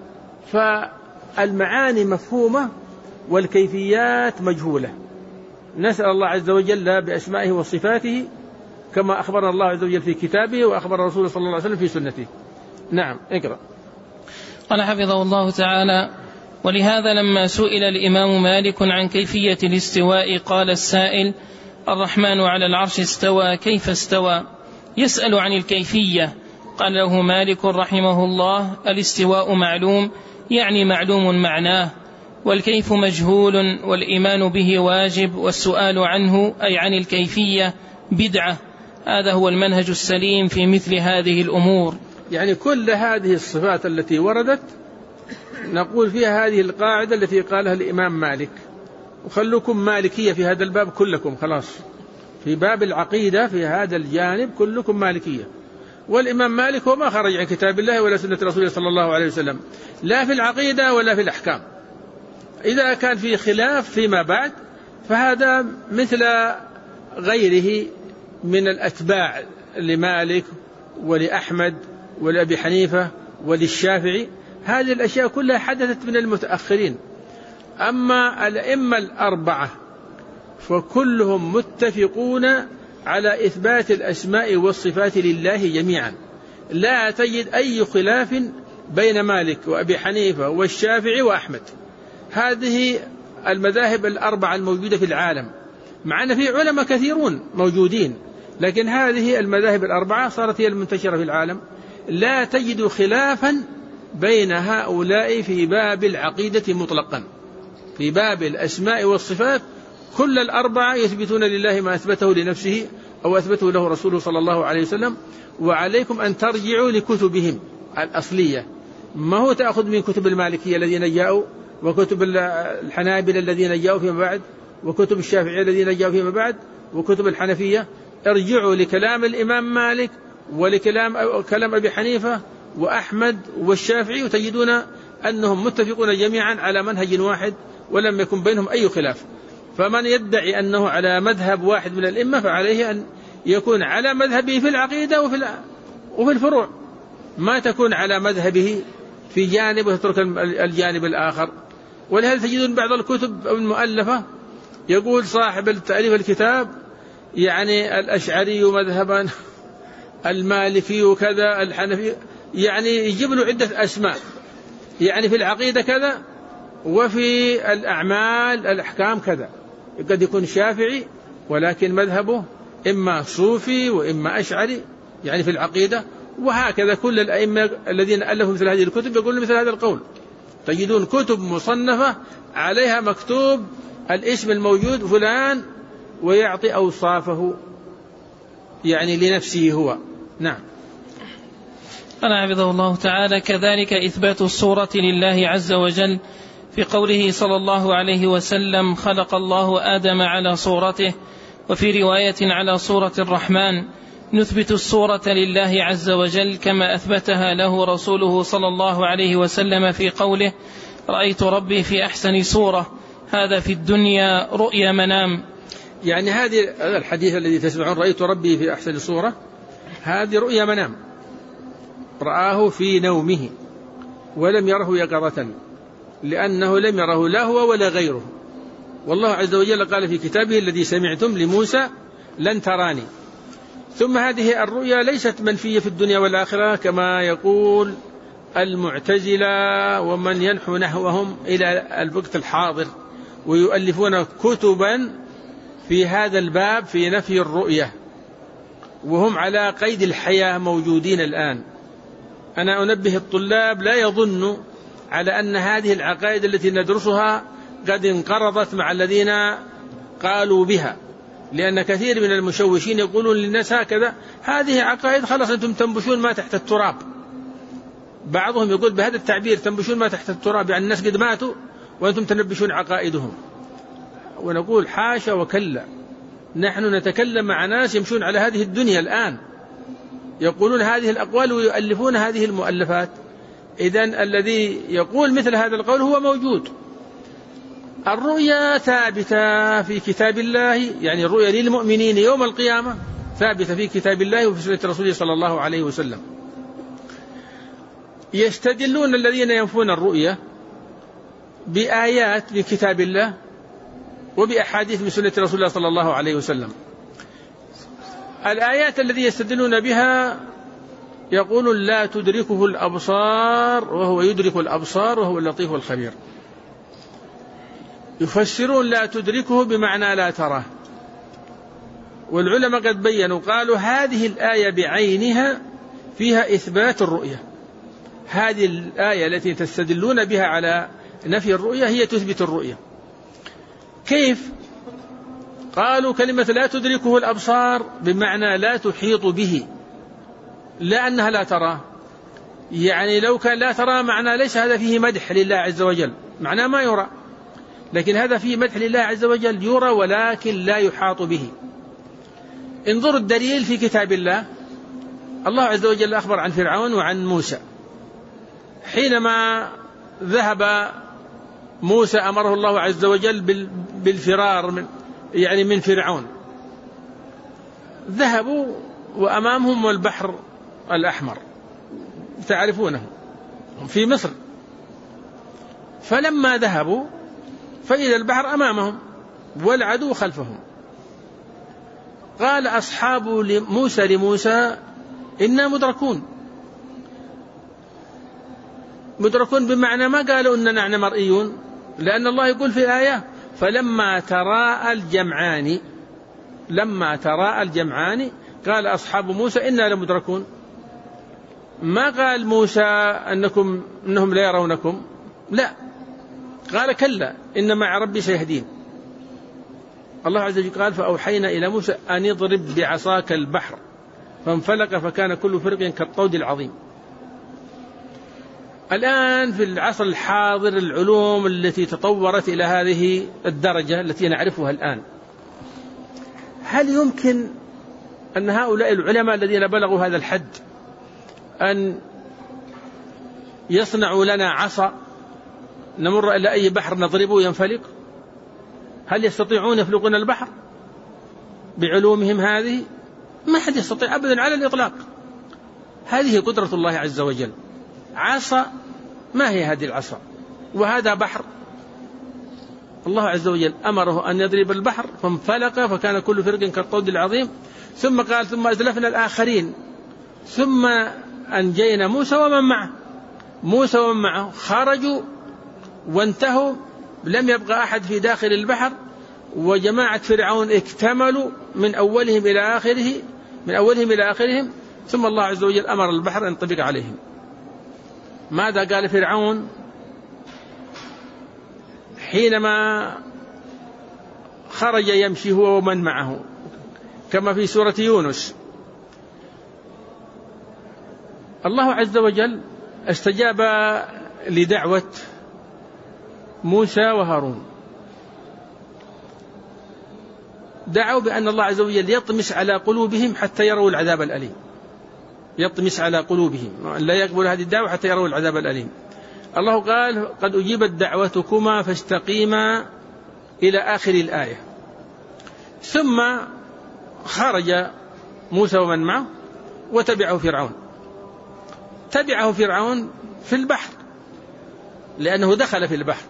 فالمعاني مفهومة والكيفيات مجهولة. نسأل الله عز وجل بأسمائه وصفاته كما أخبرنا الله عز وجل في كتابه وأخبر رسوله صلى الله عليه وسلم في سنته. نعم، اقرأ. قال حفظه الله تعالى: ولهذا لما سئل الإمام مالك عن كيفية الاستواء قال السائل: الرحمن على العرش استوى، كيف استوى؟ يسأل عن الكيفية. قال له مالك رحمه الله: الاستواء معلوم، يعني معلوم معناه، والكيف مجهول، والإيمان به واجب، والسؤال عنه أي عن الكيفية بدعة. هذا هو المنهج السليم في مثل هذه الأمور. يعني كل هذه الصفات التي وردت نقول فيها هذه القاعدة التي قالها الإمام مالك، وخلوكم مالكية في هذا الباب كلكم، خلاص في باب العقيدة في هذا الجانب كلكم مالكية. والإمام مالك هو ما خرج عن كتاب الله ولا سنة رسوله صلى الله عليه وسلم، لا في العقيدة ولا في الأحكام. إذا كان في خلاف فيما بعد فهذا مثل غيره من الأتباع لمالك ولأحمد ولأبي حنيفة وللشافعي، هذه الأشياء كلها حدثت من المتأخرين. أما الأئمة الأربعة فكلهم متفقون على إثبات الأسماء والصفات لله جميعا، لا تجد أي خلاف بين مالك وأبي حنيفة والشافعي وأحمد. هذه المذاهب الأربعة الموجودة في العالم مع أن في علماء كثيرون موجودين، لكن هذه المذاهب الأربعة صارت هي المنتشرة في العالم. لا تجد خلافا بين هؤلاء في باب العقيدة مطلقا. في باب الأسماء والصفات كل الأربعة يثبتون لله ما أثبته لنفسه أو أثبته له رسوله صلى الله عليه وسلم. وعليكم أن ترجعوا لكتبهم الأصلية، ما هو تأخذ من كتب المالكية الذين جاءوا، وكتب الحنابلة الذين جاءوا فيما بعد، وكتب الشافعية الذين جاءوا فيما بعد، وكتب الحنفية. ارجعوا لكلام الإمام مالك كلام أبي حنيفة وأحمد والشافعي، وتجدون أنهم متفقون جميعا على منهج واحد ولم يكن بينهم أي خلاف. فمن يدعي أنه على مذهب واحد من الأئمة فعليه أن يكون على مذهبه في العقيدة وفي الفروع، ما تكون على مذهبه في جانب وتترك الجانب الآخر. ولهذا تجدون بعض الكتب المؤلفة يقول صاحب التأليف الكتاب يعني الأشعري مذهبا، المالكي وكذا، الحنفي، يعني يجيب له عدة أسماء، يعني في العقيدة كذا وفي الأعمال الأحكام كذا. قد يكون شافعي ولكن مذهبه إما صوفي وإما أشعري يعني في العقيدة. وهكذا كل الأئمة الذين ألفوا مثل هذه الكتب يقولون مثل هذا القول. تجدون كتب مصنفة عليها مكتوب الاسم الموجود فلان ويعطي أوصافه يعني لنفسه هو. نعم. قال حفظه الله تعالى: كذلك إثبات الصورة لله عز وجل في قوله صلى الله عليه وسلم: خلق الله آدم على صورته. وفي رواية على صورة الرحمن. نثبت الصورة لله عز وجل كما أثبتها له رسوله صلى الله عليه وسلم في قوله: رأيت ربي في أحسن صورة. هذا في الدنيا رؤيا منام. يعني هذه الحديث الذي تسمعون رأيت ربي في أحسن صورة، هذه رؤيا منام، رآه في نومه ولم يره يقظة، لأنه لم يره لا هو ولا غيره. والله عز وجل قال في كتابه الذي سمعتم لموسى لن تراني. ثم هذه الرؤيا ليست منفية في الدنيا والآخرة كما يقول المعتزلة ومن ينحو نحوهم إلى الوقت الحاضر، ويؤلفون كتبا في هذا الباب في نفي الرؤية، وهم على قيد الحياة موجودين الآن. أنا أنبه الطلاب لا يظنوا على أن هذه العقائد التي ندرسها قد انقرضت مع الذين قالوا بها، لأن كثير من المشوشين يقولون للناس هكذا: هذه عقائد خلاص أنتم تنبشون ما تحت التراب. بعضهم يقول بهذا التعبير: تنبشون ما تحت التراب، يعني الناس قد ماتوا وأنتم تنبشون عقائدهم. ونقول حاشا وكلا، نحن نتكلم مع ناس يمشون على هذه الدنيا الآن يقولون هذه الأقوال ويؤلفون هذه المؤلفات. إذن الذي يقول مثل هذا القول هو موجود. الرؤيا ثابتة في كتاب الله، يعني الرؤيا للمؤمنين يوم القيامة ثابتة في كتاب الله وفي سنة رسوله صلى الله عليه وسلم. يستدلون الذين ينفون الرؤيا بآيات من كتاب الله وبأحاديث من سنة رسول الله صلى الله عليه وسلم. الآيات الذي يستدلون بها يقولون: لا تدركه الأبصار وهو يدرك الأبصار وهو اللطيف الخبير. يفسرون لا تدركه بمعنى لا تراه. والعلماء قد بيّنوا قالوا هذه الآية بعينها فيها إثبات الرؤية. هذه الآية التي تستدلون بها على نفي الرؤية هي تثبت الرؤية. كيف؟ قالوا كلمة لا تدركه الأبصار بمعنى لا تحيط به، لا أنها لا تراه. يعني لو كان لا ترى معنى ليس هذا فيه مدح لله عز وجل، معناه ما يرى، لكن هذا فيه مدح لله عز وجل، يرى ولكن لا يحاط به. انظروا الدليل في كتاب الله. الله عز وجل أخبر عن فرعون وعن موسى. حينما ذهب موسى أمره الله عز وجل بالفرار من فرعون، ذهبوا وأمامهم البحر الأحمر تعرفونه في مصر. فلما ذهبوا فإذا البحر أمامهم والعدو خلفهم. قال أصحاب موسى لموسى: إنا مدركون. مدركون بمعنى ما قالوا إننا نحن مرئيون، لأن الله يقول في الآية: فلما تراءى الجمعان لما تراءى الجمعان قال أصحاب موسى إنا لمدركون. ما قال موسى إنهم لا يرونكم، لا، قال كلا إن مع ربي سيهدين. الله عز وجل قال فأوحينا إلى موسى أن اضرب بعصاك البحر فانفلق فكان كل فرق كالطود العظيم. الآن في العصر الحاضر العلوم التي تطورت إلى هذه الدرجة التي نعرفها الآن، هل يمكن أن هؤلاء العلماء الذين بلغوا هذا الحد أن يصنعوا لنا عصا نمر إلى أي بحر نضربه ينفلق؟ هل يستطيعون يفلقون البحر بعلومهم هذه؟ ما حد يستطيع أبدا على الإطلاق. هذه قدرة الله عز وجل. عصا، ما هي هذه العصا؟ وهذا بحر. الله عز وجل أمره أن يضرب البحر فانفلق فكان كل فرق كالطود العظيم. ثم قال ثم أزلفنا الآخرين ثم أنجينا موسى ومن معه. موسى ومن معه خرجوا وانتهوا، لم يبقى أحد في داخل البحر، وجماعة فرعون اكتملوا من أولهم إلى آخرهم. ثم الله عز وجل أمر البحر أن ينطبق عليهم. ماذا قال فرعون حينما خرج يمشي هو ومن معه؟ كما في سورة يونس، الله عز وجل استجاب لدعوة موسى وهارون، دعوا بأن الله عز وجل يطمس على قلوبهم حتى يروا العذاب الأليم، يطمس على قلوبهم، لا يقبل هذه الدعوة حتى يروا العذاب الأليم. الله قال قد أجيبت دعوتكما فاستقيما إلى آخر الآية. ثم خرج موسى ومن معه وتبعه فرعون. تبعه فرعون في البحر لأنه دخل في البحر.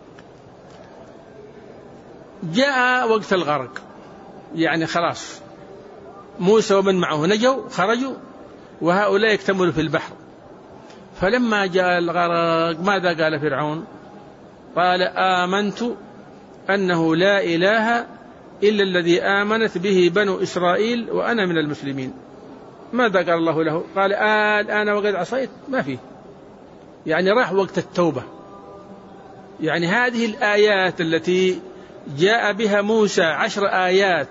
جاء وقت الغرق، يعني خلاص موسى ومن معه نجوا خرجوا وهؤلاء اكتملوا في البحر. فلما جاء الغرق ماذا قال فرعون؟ قال آمنت أنه لا إله إلا الذي آمنت به بنو إسرائيل وأنا من المسلمين. ماذا قال الله له؟ قال الآن وقد عصيت، ما فيه، يعني راح وقت التوبة. يعني هذه الآيات التي جاء بها موسى 10 آيات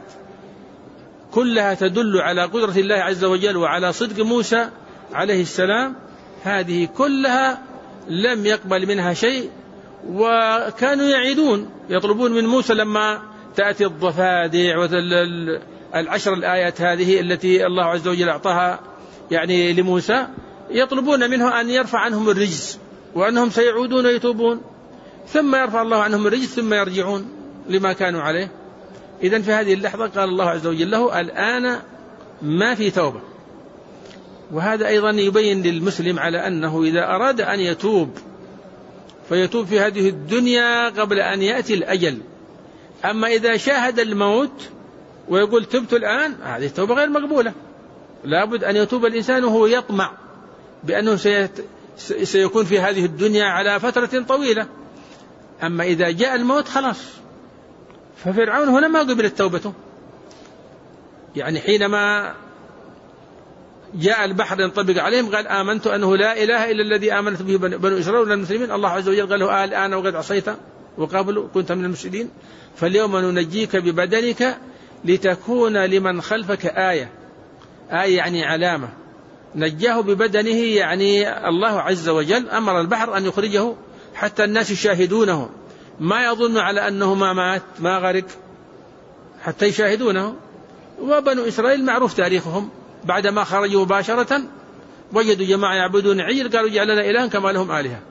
كلها تدل على قدرة الله عز وجل وعلى صدق موسى عليه السلام، هذه كلها لم يقبل منها شيء. وكانوا يعيدون يطلبون من موسى لما تأتي الضفادع والعشر الآيات هذه التي الله عز وجل أعطاها يعني لموسى، يطلبون منه أن يرفع عنهم الرجز وأنهم سيعودون ويتوبون، ثم يرفع الله عنهم الرجز ثم يرجعون لما كانوا عليه. إذن في هذه اللحظة قال الله عز وجل له الآن ما في توبة. وهذا أيضا يبين للمسلم على أنه إذا أراد أن يتوب فيتوب في هذه الدنيا قبل أن يأتي الأجل. أما إذا شاهد الموت ويقول تبت الآن، هذه التوبة غير مقبولة. لابد أن يتوب الإنسان وهو يطمع بأنه سيكون في هذه الدنيا على فترة طويلة. أما إذا جاء الموت خلاص. ففرعون هنا ما قبل توبته، يعني حينما جاء البحر ينطبق عليهم قال آمنت أنه لا إله إلا الذي آمنت به بنو إسرائيل ولا المسلمين. الله عز وجل قال له الآن وقد عصيت وقبل كنت من المفسدين فاليوم ننجيك ببدنك لتكون لمن خلفك آية يعني علامة. نجاه ببدنه، يعني الله عز وجل أمر البحر أن يخرجه حتى الناس يشاهدونه، ما يظن على أنه ما مات ما غرق حتى يشاهدونه. وبنو إسرائيل معروف تاريخهم، بعدما خرجوا مباشرة وجدوا جماعة يعبدون عجل قالوا جعل لنا إلها كما لهم آلهة،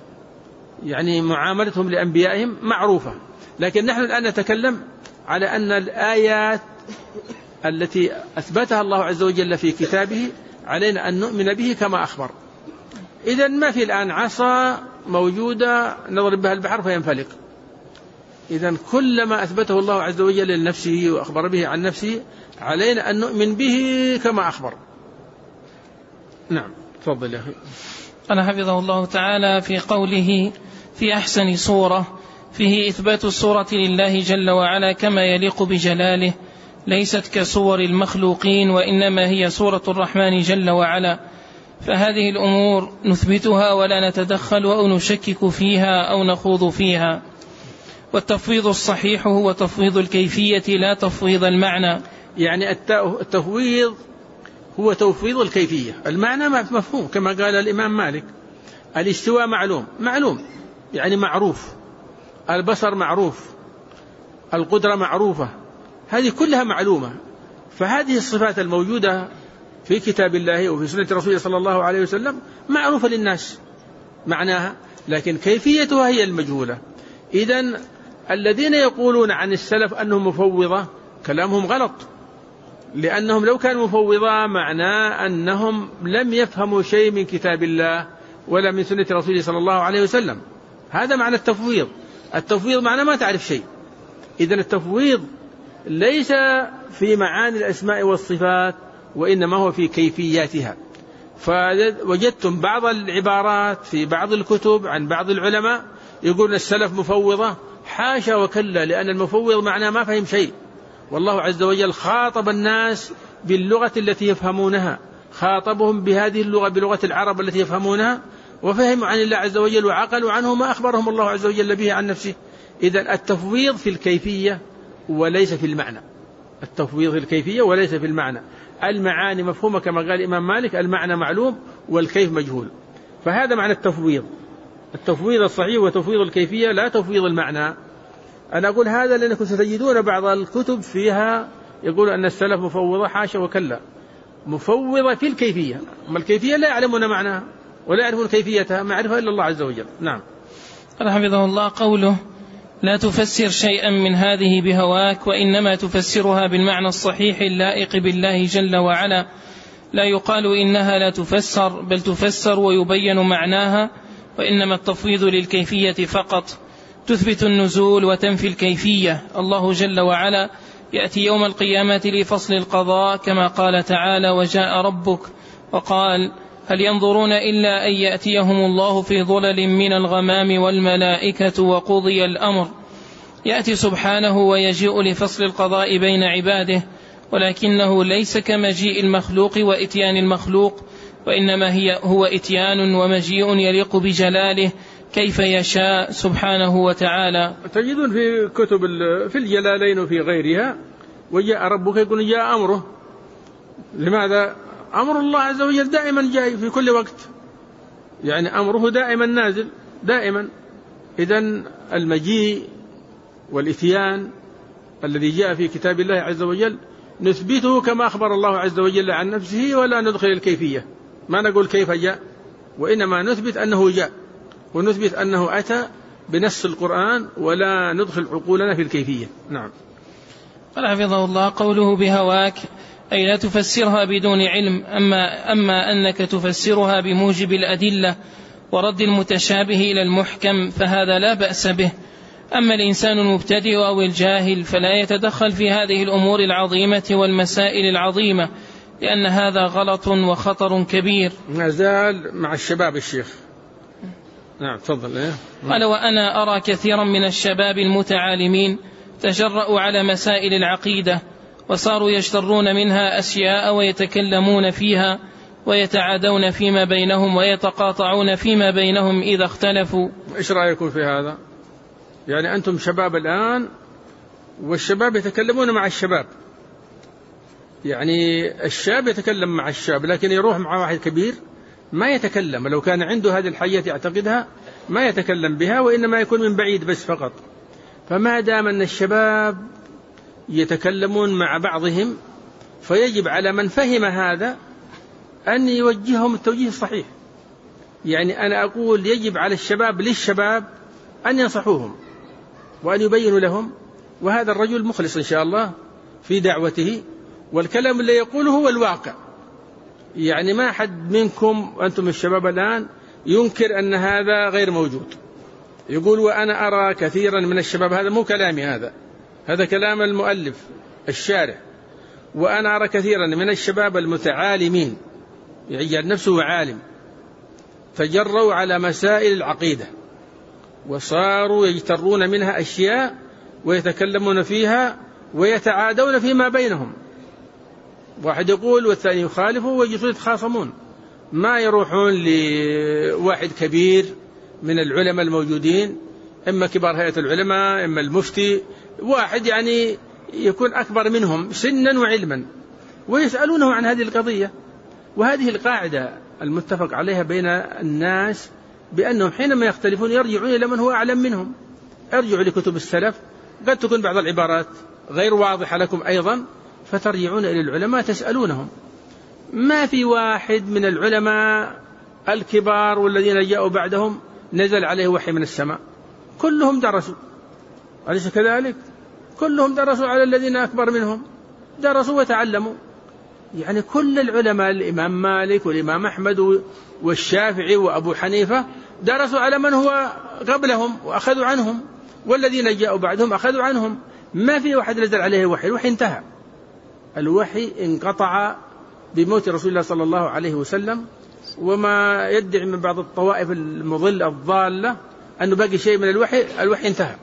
يعني معاملتهم لأنبيائهم معروفة. لكن نحن الآن نتكلم على أن الآيات التي أثبتها الله عز وجل في كتابه علينا أن نؤمن به كما أخبر. إذن ما في الآن عصا موجودة نضرب بها البحر فينفلق. إذن كل ما أثبته الله عز وجل لنفسه وأخبر به عن نفسه علينا أن نؤمن به كما أخبر. نعم تفضل يا أخي. قال حفظه الله تعالى في قوله في أحسن صورة فيه إثبات الصورة لله جل وعلا كما يليق بجلاله، ليست كصور المخلوقين، وإنما هي صورة الرحمن جل وعلا، فهذه الأمور نثبتها ولا نتدخل أو نشكك فيها أو نخوض فيها. والتفويض الصحيح هو تفويض الكيفية لا تفويض المعنى. يعني التفويض هو تفويض الكيفية، المعنى مفهوم كما قال الإمام مالك: الاستواء معلوم يعني معروف، البصر معروف، القدرة معروفة، هذه كلها معلومة. فهذه الصفات الموجودة في كتاب الله وفي سنة رسوله صلى الله عليه وسلم معروفة للناس معناها، لكن كيفيتها هي المجهولة. إذن الذين يقولون عن السلف أنهم مفوضة كلامهم غلط، لأنهم لو كانوا مفوضة معناه أنهم لم يفهموا شيء من كتاب الله ولا من سنة رسوله صلى الله عليه وسلم. هذا معنى التفويض. التفويض معناه ما تعرف شيء. إذن التفويض ليس في معاني الأسماء والصفات، وإنما هو في كيفياتها. فوجدتم بعض العبارات في بعض الكتب عن بعض العلماء يقولون السلف مفوضة، حاشا وكلا، لأن المفوض معناه ما فهم شيء. والله عز وجل خاطب الناس باللغة التي يفهمونها، خاطبهم بهذه اللغة بلغة العرب التي يفهمونها، وفهموا عن الله عز وجل وعقلوا عنه ما أخبرهم الله عز وجل به عن نفسه. إذن التفويض في الكيفية وليس في المعنى. التفويض في الكيفية وليس في المعنى. المعاني مفهومة كما قال الإمام مالك: المعنى معلوم والكيف مجهول. فهذا معنى التفويض. التفويض الصحيح وتفويض الكيفية لا تفويض المعنى. أنا أقول هذا لأنكم ستجدون بعض الكتب فيها يقول أن السلف مفوضة، حاشا وكلا، مفوضة في الكيفية، أما الكيفية لا يعلمون معناها ولا يعرفون كيفيتها، ما يعرفها إلا الله عز وجل. نعم. قال حفظه الله: قوله: لا تفسر شيئا من هذه بهواك، وإنما تفسرها بالمعنى الصحيح اللائق بالله جل وعلا. لا يقال إنها لا تفسر، بل تفسر ويبين معناها، وإنما التفويض للكيفية فقط. تثبت النزول وتنفي الكيفية. الله جل وعلا يأتي يوم القيامة لفصل القضاء كما قال تعالى: وجاء ربك، وقال: هل ينظرون إلا أن يأتيهم الله في ظلل من الغمام والملائكة وقضي الأمر. يأتي سبحانه ويجيء لفصل القضاء بين عباده، ولكنه ليس كمجيء المخلوق وإتيان المخلوق، وإنما هو إتيان ومجيء يليق بجلاله كيف يشاء سبحانه وتعالى. تجدون في كتب في الجلالين وفي غيرها: وجاء ربك، يقول جاء أمره. لماذا؟ أمر الله عز وجل دائما جاي في كل وقت، يعني أمره دائما نازل دائما. إذن المجيء والإتيان الذي جاء في كتاب الله عز وجل نثبته كما أخبر الله عز وجل عن نفسه، ولا ندخل الكيفية، ما نقول كيف جاء، وإنما نثبت أنه جاء، ونثبت أنه أتى بنص القرآن، ولا ندخل عقولنا في الكيفية. نعم. قال حفظه الله: قوله بهواك أي لا تفسرها بدون علم، أما أنك تفسرها بموجب الأدلة ورد المتشابه إلى المحكم فهذا لا بأس به. أما الإنسان المبتدئ أو الجاهل فلا يتدخل في هذه الأمور العظيمة والمسائل العظيمة، لأن هذا غلط وخطر كبير. ما زال مع الشباب الشيخ. نعم تفضل. قال: وأنا أرى كثيرا من الشباب المتعالمين تجرؤوا على مسائل العقيدة، وصاروا يشترون منها أشياء ويتكلمون فيها ويتعادون فيما بينهم ويتقاطعون فيما بينهم إذا اختلفوا. إيش رأيكم في هذا؟ يعني أنتم شباب الآن، والشباب يتكلمون مع الشباب، يعني الشاب يتكلم مع الشاب، لكن يروح مع واحد كبير ما يتكلم، لو كان عنده هذه الحية يعتقدها ما يتكلم بها، وإنما يكون من بعيد بس فقط. فما دام أن الشباب يتكلمون مع بعضهم، فيجب على من فهم هذا أن يوجههم التوجيه الصحيح. يعني أنا أقول يجب على الشباب للشباب أن ينصحوهم وأن يبينوا لهم، وهذا الرجل مخلص إن شاء الله في دعوته، والكلام اللي يقوله هو الواقع. يعني ما حد منكم أنتم الشباب الآن ينكر أن هذا غير موجود، يقول وأنا أرى كثيرا من الشباب، هذا مو كلامي، هذا كلام المؤلف الشارح، وأنا أرى كثيرا من الشباب المتعالمين يجعل نفسه عالم تجروا على مسائل العقيدة، وصاروا يجترون منها أشياء ويتكلمون فيها ويتعادون فيما بينهم، واحد يقول والثاني يخالفه ويجلسون يتخاصمون، ما يروحون لواحد كبير من العلماء الموجودين، إما كبار هيئة العلماء إما المفتي، واحد يعني يكون أكبر منهم سنا وعلما، ويسألونه عن هذه القضية. وهذه القاعدة المتفق عليها بين الناس بأنهم حينما يختلفون يرجعون إلى من هو أعلم منهم، ارجعوا لكتب السلف، قد تكون بعض العبارات غير واضحة لكم أيضا، فترجعون إلى العلماء تسألونهم. ما في واحد من العلماء الكبار والذين جاءوا بعدهم نزل عليه وحي من السماء، كلهم درسوا، أليس كذلك؟ كلهم درسوا على الذين أكبر منهم، درسوا وتعلموا. يعني كل العلماء، الإمام مالك والإمام أحمد والشافعي وأبو حنيفة درسوا على من هو قبلهم وأخذوا عنهم، والذين جاءوا بعدهم أخذوا عنهم. ما في واحد نزل عليه وحي، الوحي انتهى، الوحي انقطع بموت رسول الله صلى الله عليه وسلم. وما يدعي من بعض الطوائف المضلة الضالة أنه باقي شيء من الوحي، الوحي انتهى.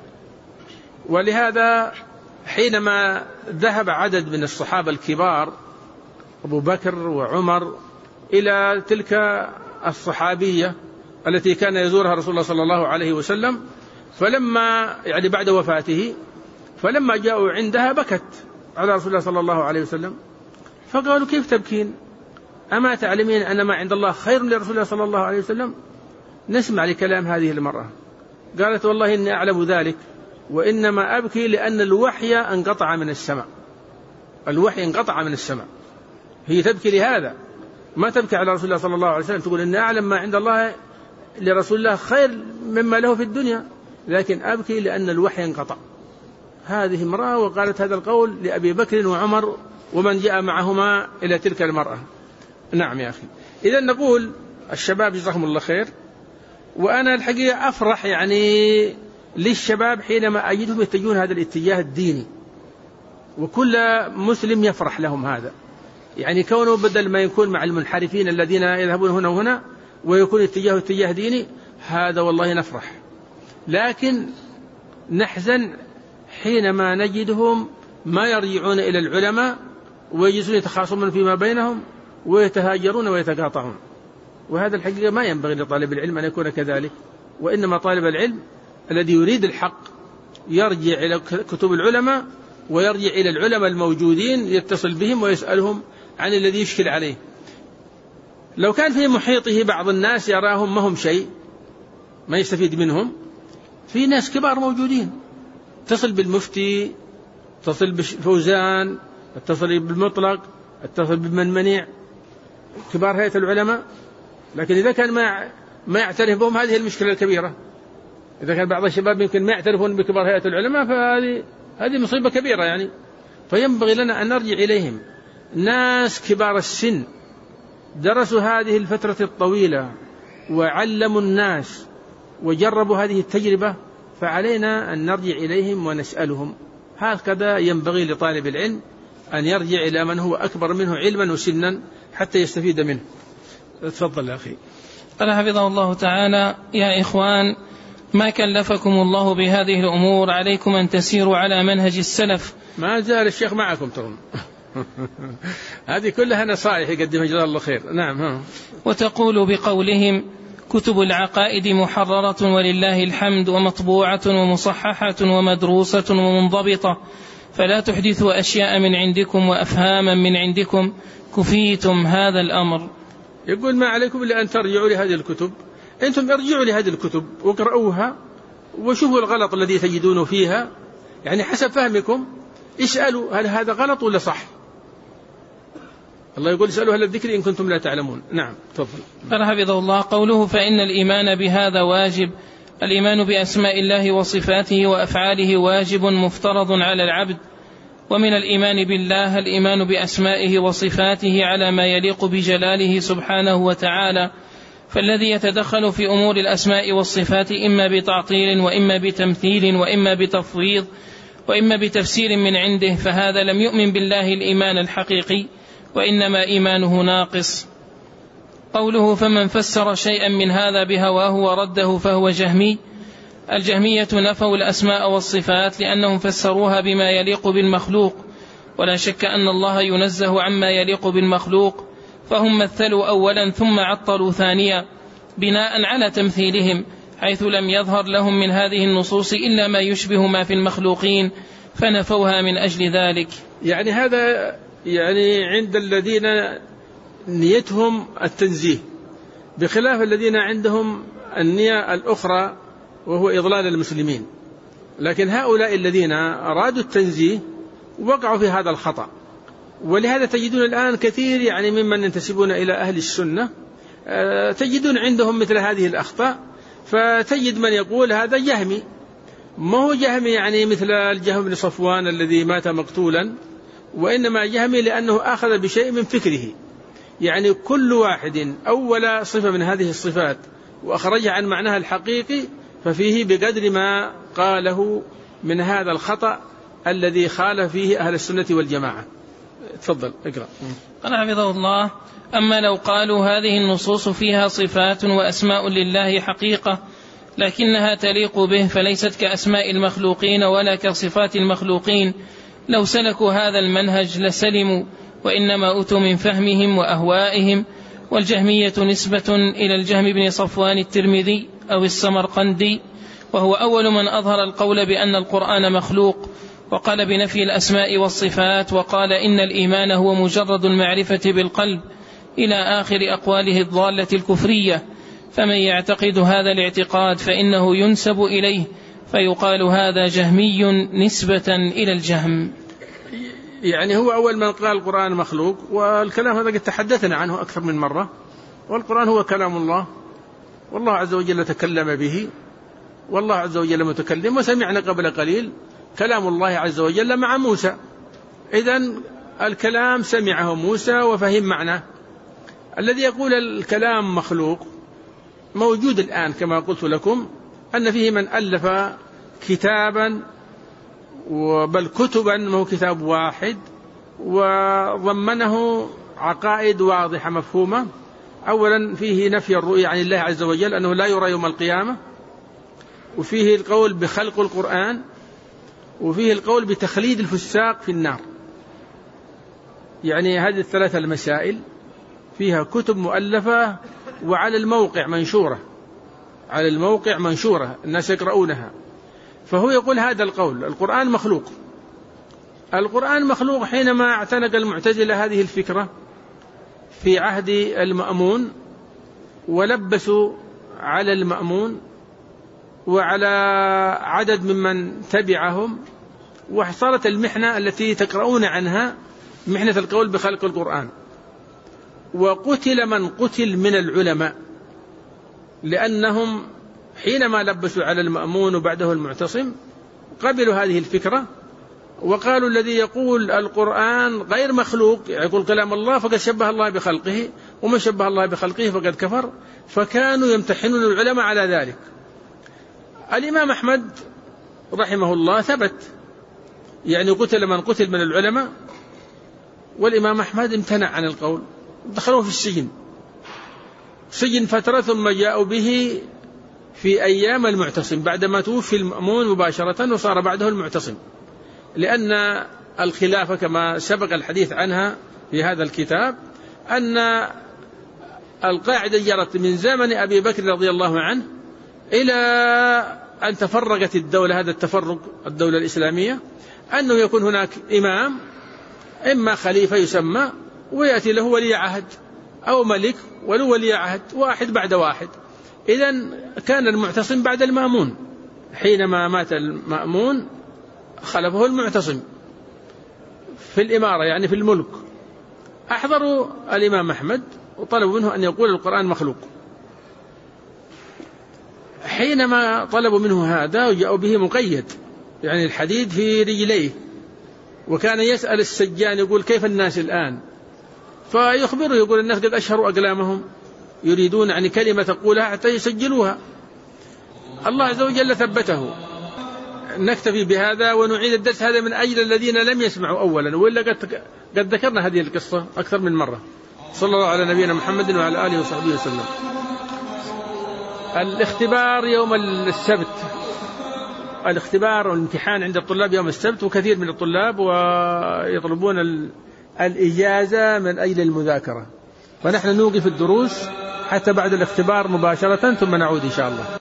ولهذا حينما ذهب عدد من الصحابة الكبار أبو بكر وعمر إلى تلك الصحابية التي كان يزورها رسول الله صلى الله عليه وسلم، فلما يعني بعد وفاته، فلما جاءوا عندها بكت على رسول الله صلى الله عليه وسلم، فقالوا كيف تبكين؟ أما تعلمين أن ما عند الله خير لرسول الله صلى الله عليه وسلم؟ نسمع لكلام هذه المرأة، قالت والله إني أعلم ذلك، وإنما أبكي لأن الوحي انقطع من السماء، الوحي انقطع من السماء. هي تبكي لهذا، ما تبكي على رسول الله صلى الله عليه وسلم، تقول إني أعلم ما عند الله لرسول الله خير مما له في الدنيا، لكن أبكي لأن الوحي انقطع. هذه امرأة وقالت هذا القول لأبي بكر وعمر ومن جاء معهما إلى تلك المرأة. نعم يا أخي، إذا نقول الشباب جزاهم الله خير، وأنا الحقيقة أفرح يعني للشباب حينما أجدهم يتجهون هذا الاتجاه الديني، وكل مسلم يفرح لهم هذا، يعني كونه بدل ما يكون مع المنحرفين الذين يذهبون هنا وهنا ويكون اتجاه ديني، هذا والله نفرح. لكن نحزن حينما نجدهم ما يرجعون إلى العلماء ويجلسون يتخاصمون فيما بينهم ويتهاجرون ويتقاطعون، وهذا الحقيقة ما ينبغي لطالب العلم أن يكون كذلك، وإنما طالب العلم الذي يريد الحق يرجع إلى كتب العلماء ويرجع إلى العلماء الموجودين، يتصل بهم ويسألهم عن الذي يشكل عليه. لو كان في محيطه بعض الناس يراهم ما هم شيء، ما يستفيد منهم، في ناس كبار موجودين، اتصل بالمفتي، اتصل بالفوزان، اتصل بالمطلق، اتصل بمن منع، كبار هيئة العلماء. لكن إذا كان ما يعترف بهم، هذه المشكلة الكبيرة. إذا كان بعض الشباب يمكن ما يعترفون بكبار هيئة العلماء، فهذه مصيبة كبيرة يعني. فينبغي لنا أن نرجع إليهم، ناس كبار السن درسوا هذه الفترة الطويلة وعلموا الناس وجربوا هذه التجربة، فعلينا أن نرجع إليهم ونسألهم. هكذا ينبغي لطالب العلم أن يرجع إلى من هو أكبر منه علما وسنا حتى يستفيد منه. تفضل يا أخي. قال حفظه الله تعالى: يا إخوان، ما كلفكم الله بهذه الأمور، عليكم أن تسيروا على منهج السلف. ما زال الشيخ معكم ترون. هذه كلها نصائح يقدمها جزاه الله خير. نعم. وتقول بقولهم: كتب العقائد محررة ولله الحمد، ومطبوعة ومصححة ومدروسة ومنضبطة، فلا تحدثوا أشياء من عندكم وأفهاما من عندكم، كفيتم هذا الأمر. يقول ما عليكم إلا أن ترجعوا لهذه الكتب، أنتم ارجعوا لهذه الكتب واقرؤوها وشوفوا الغلط الذي تجدونه فيها، يعني حسب فهمكم اسألوا هل هذا غلط ولا صح. الله يقول اسألوا أهل الذكر إن كنتم لا تعلمون. نعم تفضل. قال حفظه الله: قوله فإن الإيمان بهذا واجب، الإيمان بأسماء الله وصفاته وأفعاله واجب مفترض على العبد. ومن الإيمان بالله الإيمان بأسمائه وصفاته على ما يليق بجلاله سبحانه وتعالى، فالذي يتدخل في أمور الأسماء والصفات إما بتعطيل وإما بتمثيل وإما بتفويض وإما بتفسير من عنده، فهذا لم يؤمن بالله الإيمان الحقيقي، وإنما إيمانه ناقص. قوله فمن فسر شيئا من هذا بهواه ورده فهو جهمي، الجهمية نفوا الأسماء والصفات لأنهم فسروها بما يليق بالمخلوق، ولا شك أن الله ينزه عما يليق بالمخلوق، فهم مثلوا أولا ثم عطلوا ثانيا بناء على تمثيلهم، حيث لم يظهر لهم من هذه النصوص إلا ما يشبه ما في المخلوقين فنفوها من أجل ذلك. يعني هذا يعني عند الذين نيتهم التنزيه، بخلاف الذين عندهم النية الأخرى وهو إضلال المسلمين. لكن هؤلاء الذين أرادوا التنزيه وقعوا في هذا الخطأ، ولهذا تجدون الآن كثير يعني ممن ينتسبون إلى أهل السنة تجدون عندهم مثل هذه الأخطاء، فتجد من يقول هذا جهمي، ما هو جهمي يعني مثل الجهم بن صفوان الذي مات مقتولا، وإنما جهمي لأنه أخذ بشيء من فكره. يعني كل واحد أول صفة من هذه الصفات وأخرجها عن معناها الحقيقي ففيه بقدر ما قاله من هذا الخطأ الذي خالف فيه أهل السنة والجماعة. تفضل اقرأ. قال حفظه الله: أما لو قالوا هذه النصوص فيها صفات وأسماء لله حقيقة لكنها تليق به فليست كأسماء المخلوقين ولا كصفات المخلوقين، لو سلكوا هذا المنهج لسلموا، وإنما أتوا من فهمهم وأهوائهم. والجهمية نسبة إلى الجهم بن صفوان الترمذي أو السمرقندي، وهو أول من أظهر القول بأن القرآن مخلوق، وقال بنفي الأسماء والصفات، وقال إن الإيمان هو مجرد المعرفة بالقلب، إلى آخر أقواله الضالة الكفرية. فمن يعتقد هذا الاعتقاد فإنه ينسب إليه، فيقال هذا جهمي نسبة إلى الجهم. يعني هو أول من قال القرآن مخلوق، والكلام هذا قد تحدثنا عنه أكثر من مرة، والقرآن هو كلام الله، والله عز وجل تكلم به، والله عز وجل متكلم. وسمعنا قبل قليل كلام الله عز وجل مع موسى، إذن الكلام سمعه موسى وفهم معناه. الذي يقول الكلام مخلوق موجود الآن كما قلت لكم، أن فيه من ألف كتابا بل كتبا، ما هو كتاب واحد، وضمنه عقائد واضحة مفهومة. أولا فيه نفي الرؤية عن الله عز وجل، أنه لا يرى يوم القيامة، وفيه القول بخلق القرآن، وفيه القول بتخليد الفساق في النار. يعني هذه الثلاثة المسائل فيها كتب مؤلفة وعلى الموقع منشورة، على الموقع منشورة الناس يقرؤونها. فهو يقول هذا القول القرآن مخلوق. القرآن مخلوق حينما اعتنق المعتزلة هذه الفكرة في عهد المأمون، ولبسوا على المأمون وعلى عدد ممن تبعهم، وحصلت المحنة التي تقرؤون عنها محنة القول بخلق القرآن. وقتل من قتل من العلماء، لأنهم حينما لبسوا على المأمون وبعده المعتصم قبلوا هذه الفكرة، وقالوا الذي يقول القرآن غير مخلوق يقول كلام الله فقد شبه الله بخلقه، ومن شبه الله بخلقه فقد كفر. فكانوا يمتحنون العلماء على ذلك. الإمام أحمد رحمه الله ثبت، يعني قتل من قتل من العلماء، والإمام أحمد امتنع عن القول، دخلوه في السجن فترة، ثم جاءوا به في أيام المعتصم بعدما توفي المأمون مباشرة، وصار بعده المعتصم، لأن الخلافة كما سبق الحديث عنها في هذا الكتاب أن القاعدة جرت من زمن أبي بكر رضي الله عنه إلى أن تفرقت الدولة، هذا التفرق الدولة الإسلامية، أنه يكون هناك إمام، إما خليفة يسمى ويأتي له ولي عهد، أو ملك وله ولي عهد، واحد بعد واحد. إذن كان المعتصم بعد المأمون، حينما مات المأمون خلفه المعتصم في الإمارة يعني في الملك. أحضروا الإمام أحمد وطلبوا منه أن يقول القرآن مخلوق. حينما طلبوا منه هذا وجاءوا به مقيد، يعني الحديد في رجليه، وكان يسأل السجان يقول كيف الناس الآن، فيخبره يقول الناس قد أشهروا أقلامهم، يريدون يعني كلمة تقولها حتى يسجلوها. الله عز وجل ثبته. نكتفي بهذا ونعيد الدرس هذا من أجل الذين لم يسمعوا أولا، وإلا قد ذكرنا هذه القصة أكثر من مرة. صلى الله على نبينا محمد وعلى آله وصحبه وسلم. الاختبار يوم السبت، الاختبار والامتحان عند الطلاب يوم السبت، وكثير من الطلاب ويطلبون الإجازة من أجل المذاكرة، فنحن نوقف الدروس حتى بعد الاختبار مباشرة ثم نعود إن شاء الله.